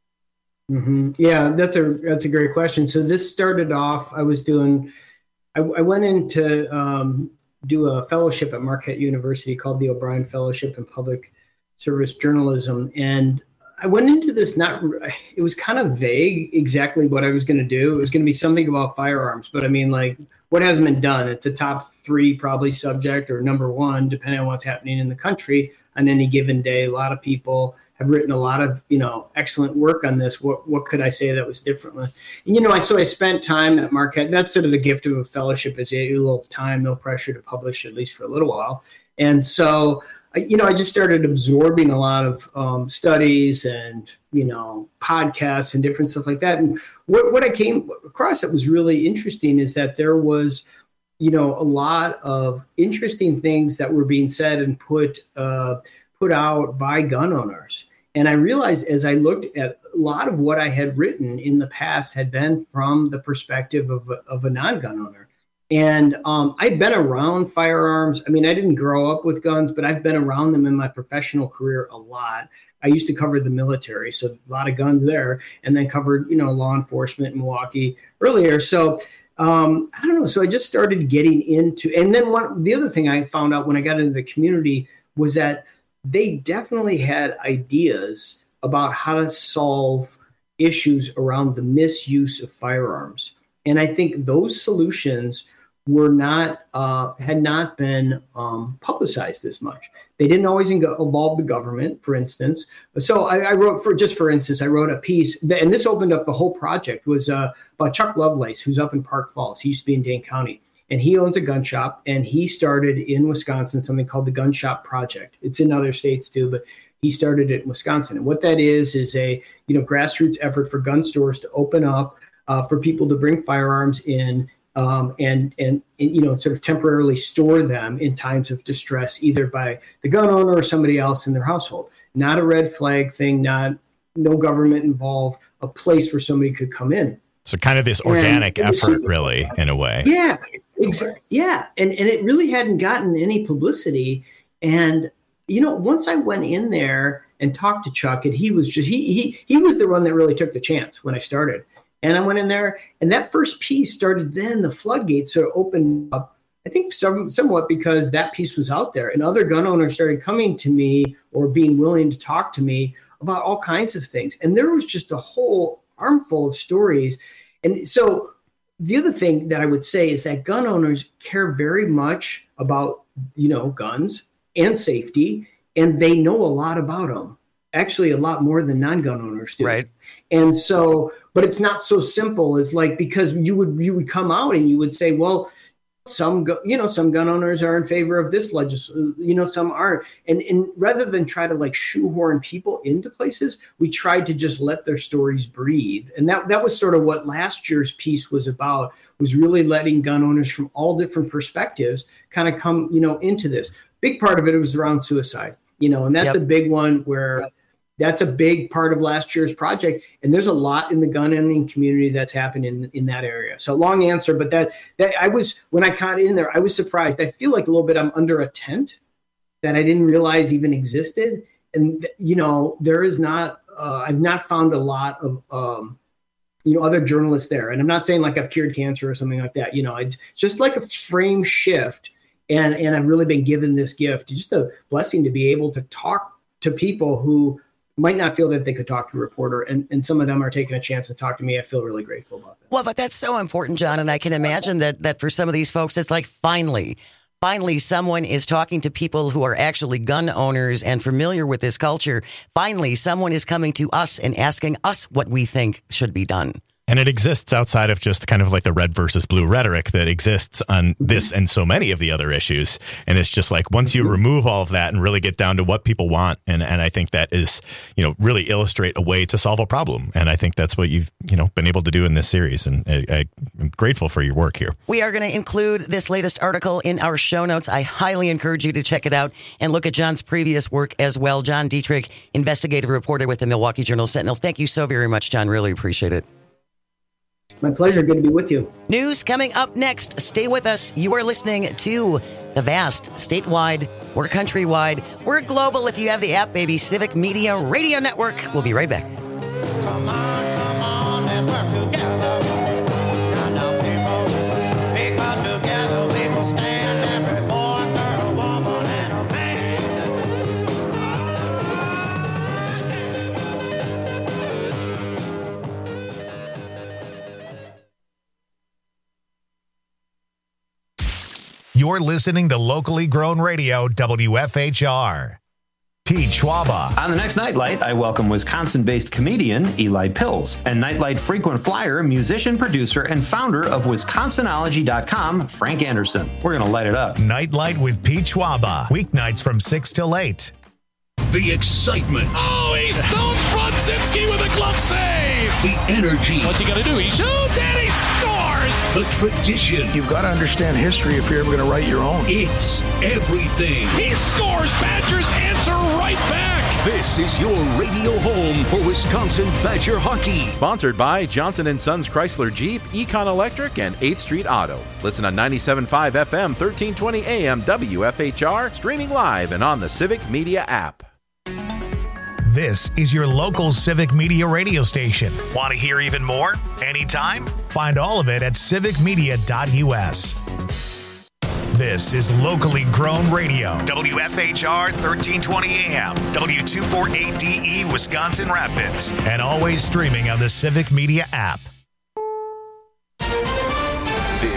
Mm-hmm. Yeah, that's a that's a great question. So this started off, I was doing, I, I went in to um, do a fellowship at Marquette University called the O'Brien Fellowship in Public Service Journalism. And I went into this not, it was kind of vague exactly what I was going to do. It was going to be something about firearms, but I mean, like, what hasn't been done? It's a top three probably subject or number one, depending on what's happening in the country on any given day. A lot of people have written a lot of, you know, excellent work on this. What what could I say that was differently? And, you know, I so I spent time at Marquette. That's sort of the gift of a fellowship, is a little time, no pressure to publish, at least for a little while. And so, you know, I just started absorbing a lot of um, studies and, you know, podcasts and different stuff like that. And what, what I came across that was really interesting is that there was, you know, a lot of interesting things that were being said and put uh, put out by gun owners. And I realized as I looked at a lot of what I had written in the past had been from the perspective of a, of a non-gun owner. And um, I've been around firearms. I mean, I didn't grow up with guns, but I've been around them in my professional career a lot. I used to cover the military, so a lot of guns there, and then covered, you know, law enforcement in Milwaukee earlier. So um, I don't know. So I just started getting into, and then one, the other thing I found out when I got into the community was that they definitely had ideas about how to solve issues around the misuse of firearms. And I think those solutions were not, uh, had not been um, publicized as much. They didn't always involve the government, for instance. So I, I wrote, for just for instance, I wrote a piece, that, and this opened up the whole project, was uh, about Chuck Lovelace, who's up in Park Falls. He used to be in Dane County. And he owns a gun shop, and he started in Wisconsin something called the Gun Shop Project. It's in other states too, but he started it in Wisconsin. And what that is, is a, you know, grassroots effort for gun stores to open up uh, for people to bring firearms in um, and, and, and, you know, sort of temporarily store them in times of distress, either by the gun owner or somebody else in their household. Not a red flag thing, not no government involved, a place where somebody could come in. So kind of this organic and, effort, and really, in a way. Yeah, exactly. Yeah, and, and it really hadn't gotten any publicity. And, you know, once I went in there and talked to Chuck, and he was just, he he he was the one that really took the chance when I started. And I went in there, and that first piece started then, the floodgates sort of opened up, I think some, somewhat because that piece was out there. And other gun owners started coming to me or being willing to talk to me about all kinds of things. And there was just a whole armful of stories. And so the other thing that I would say is that gun owners care very much about, you know, guns and safety, and they know a lot about them, actually a lot more than non-gun owners do. Right. And so, but it's not so simple as like, because you would, you would come out and you would say, well, some, you know, some gun owners are in favor of this legislation, you know, some aren't. And, and rather than try to like shoehorn people into places, we tried to just let their stories breathe. And that, that was sort of what last year's piece was about, was really letting gun owners from all different perspectives kind of come, you know, into this. Big part of it was around suicide, you know, and that's yep. a big one where that's a big part of last year's project. And there's a lot in the gun owning community that's happened in, in that area. So long answer, but that, that I was, when I got in there, I was surprised. I feel like a little bit I'm under a tent that I didn't realize even existed. And, you know, there is not, uh, I've not found a lot of, um, you know, other journalists there. And I'm not saying like I've cured cancer or something like that. You know, it's just like a frame shift. And, and I've really been given this gift, just a blessing to be able to talk to people who might not feel that they could talk to a reporter. And, and some of them are taking a chance to talk to me. I feel really grateful about that. Well, but that's so important, John. And I can imagine that that for some of these folks, it's like finally, finally someone is talking to people who are actually gun owners and familiar with this culture. Finally, someone is coming to us and asking us what we think should be done. And it exists outside of just kind of like the red versus blue rhetoric that exists on this and so many of the other issues. And it's just like once you remove all of that and really get down to what people want. And, and I think that is, you know, really illustrate a way to solve a problem. And I think that's what you've, you know, been able to do in this series. And I, I, I'm grateful for your work here. We are going to include this latest article in our show notes. I highly encourage you to check it out and look at John's previous work as well. John Dietrich, investigative reporter with the Milwaukee Journal-Sentinel. Thank you so very much, John. Really appreciate it. My pleasure. Good to be with you. News coming up next. Stay with us. You are listening to the vast, statewide, we're countrywide, we're global. If you have the app, baby, Civic Media Radio Network. We'll be right back. Come on, come on, let's work together. Now, people, because together we will stand every boy, girl, woman, and a man. You're listening to locally grown radio, W F H R. Pete Schwaba. On the next Nightlight, I welcome Wisconsin-based comedian Eli Pills and Nightlight frequent flyer, musician, producer, and founder of Wisconsinology dot com, Frank Anderson. We're going to light it up. Nightlight with Pete Schwaba. Weeknights from six till eight. The excitement. Oh, he stones Brodzinski with a glove save. The energy. What's he going to do? He shoots and he scores. The tradition. You've got to understand history if you're ever going to write your own. It's everything. He scores. Badgers answer right back. This is your radio home for Wisconsin Badger hockey. Sponsored by Johnson and Sons Chrysler Jeep, Econ Electric, and eighth Street Auto. Listen on ninety-seven point five F M, thirteen twenty A M, W F H R, streaming live and on the Civic Media app. This is your local Civic Media radio station. Want to hear even more? Anytime? Find all of it at civic media dot U S. This is locally grown radio. W F H R, thirteen twenty A M, W two forty-eight D E, Wisconsin Rapids. And always streaming on the Civic Media app.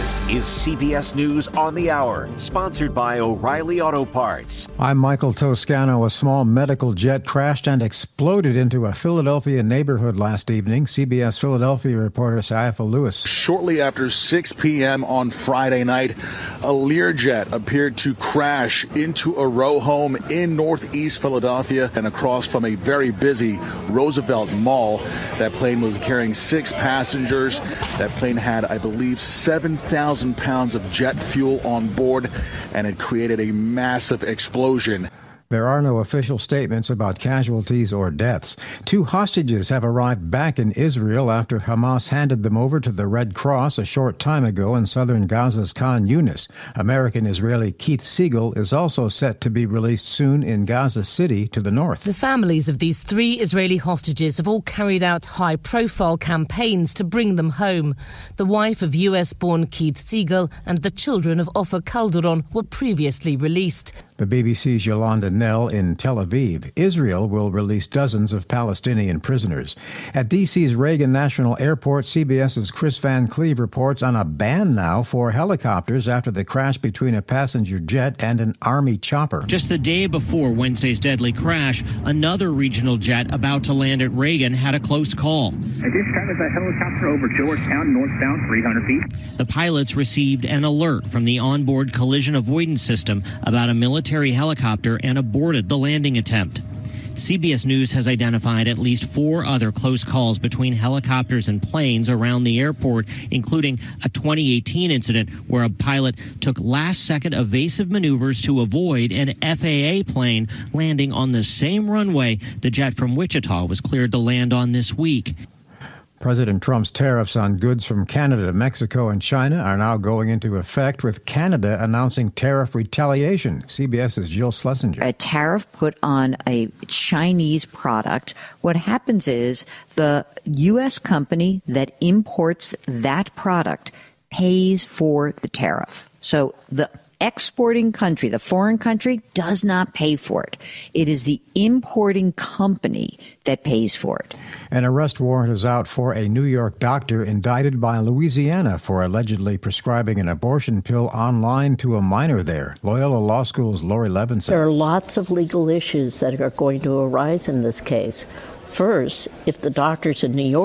This is C B S News on the Hour, sponsored by O'Reilly Auto Parts. I'm Michael Toscano. A small medical jet crashed and exploded into a Philadelphia neighborhood last evening. C B S Philadelphia reporter Saifa Lewis. Shortly after six p.m. on Friday night, a Learjet appeared to crash into a row home in northeast Philadelphia and across from a very busy Roosevelt Mall. That plane was carrying six passengers. That plane had, I believe, seven thousand pounds of jet fuel on board, and it created a massive explosion. There are no official statements about casualties or deaths. Two hostages have arrived back in Israel after Hamas handed them over to the Red Cross a short time ago in southern Gaza's Khan Yunis. American-Israeli Keith Siegel is also set to be released soon in Gaza City to the north. The families of these three Israeli hostages have all carried out high-profile campaigns to bring them home. The wife of U S-born Keith Siegel and the children of Ofer Calderon were previously released. The B B C's Yolanda Nell in Tel Aviv. Israel will release dozens of Palestinian prisoners. At D C's Reagan National Airport, CBS's Chris Van Cleve reports on a ban now for helicopters after the crash between a passenger jet and an Army chopper. Just the day before Wednesday's deadly crash, another regional jet about to land at Reagan had a close call. At this time, is a helicopter over Georgetown, northbound, three hundred feet. The pilots received an alert from the onboard collision avoidance system about a military helicopter and aborted the landing attempt. C B S News has identified at least four other close calls between helicopters and planes around the airport, including a twenty eighteen incident where a pilot took last-second evasive maneuvers to avoid an F A A plane landing on the same runway the jet from Wichita was cleared to land on this week. President Trump's tariffs on goods from Canada, Mexico, and China are now going into effect, with Canada announcing tariff retaliation. CBS's Jill Schlesinger. A tariff put on a Chinese product. What happens is the U S company that imports that product pays for the tariff. So the exporting country, the foreign country, does not pay for it. It is the importing company that pays for it. An arrest warrant is out for a New York doctor indicted by Louisiana for allegedly prescribing an abortion pill online to a minor there. Loyola Law School's Lori Levinson. There are lots of legal issues that are going to arise in this case. First, if the doctors in New York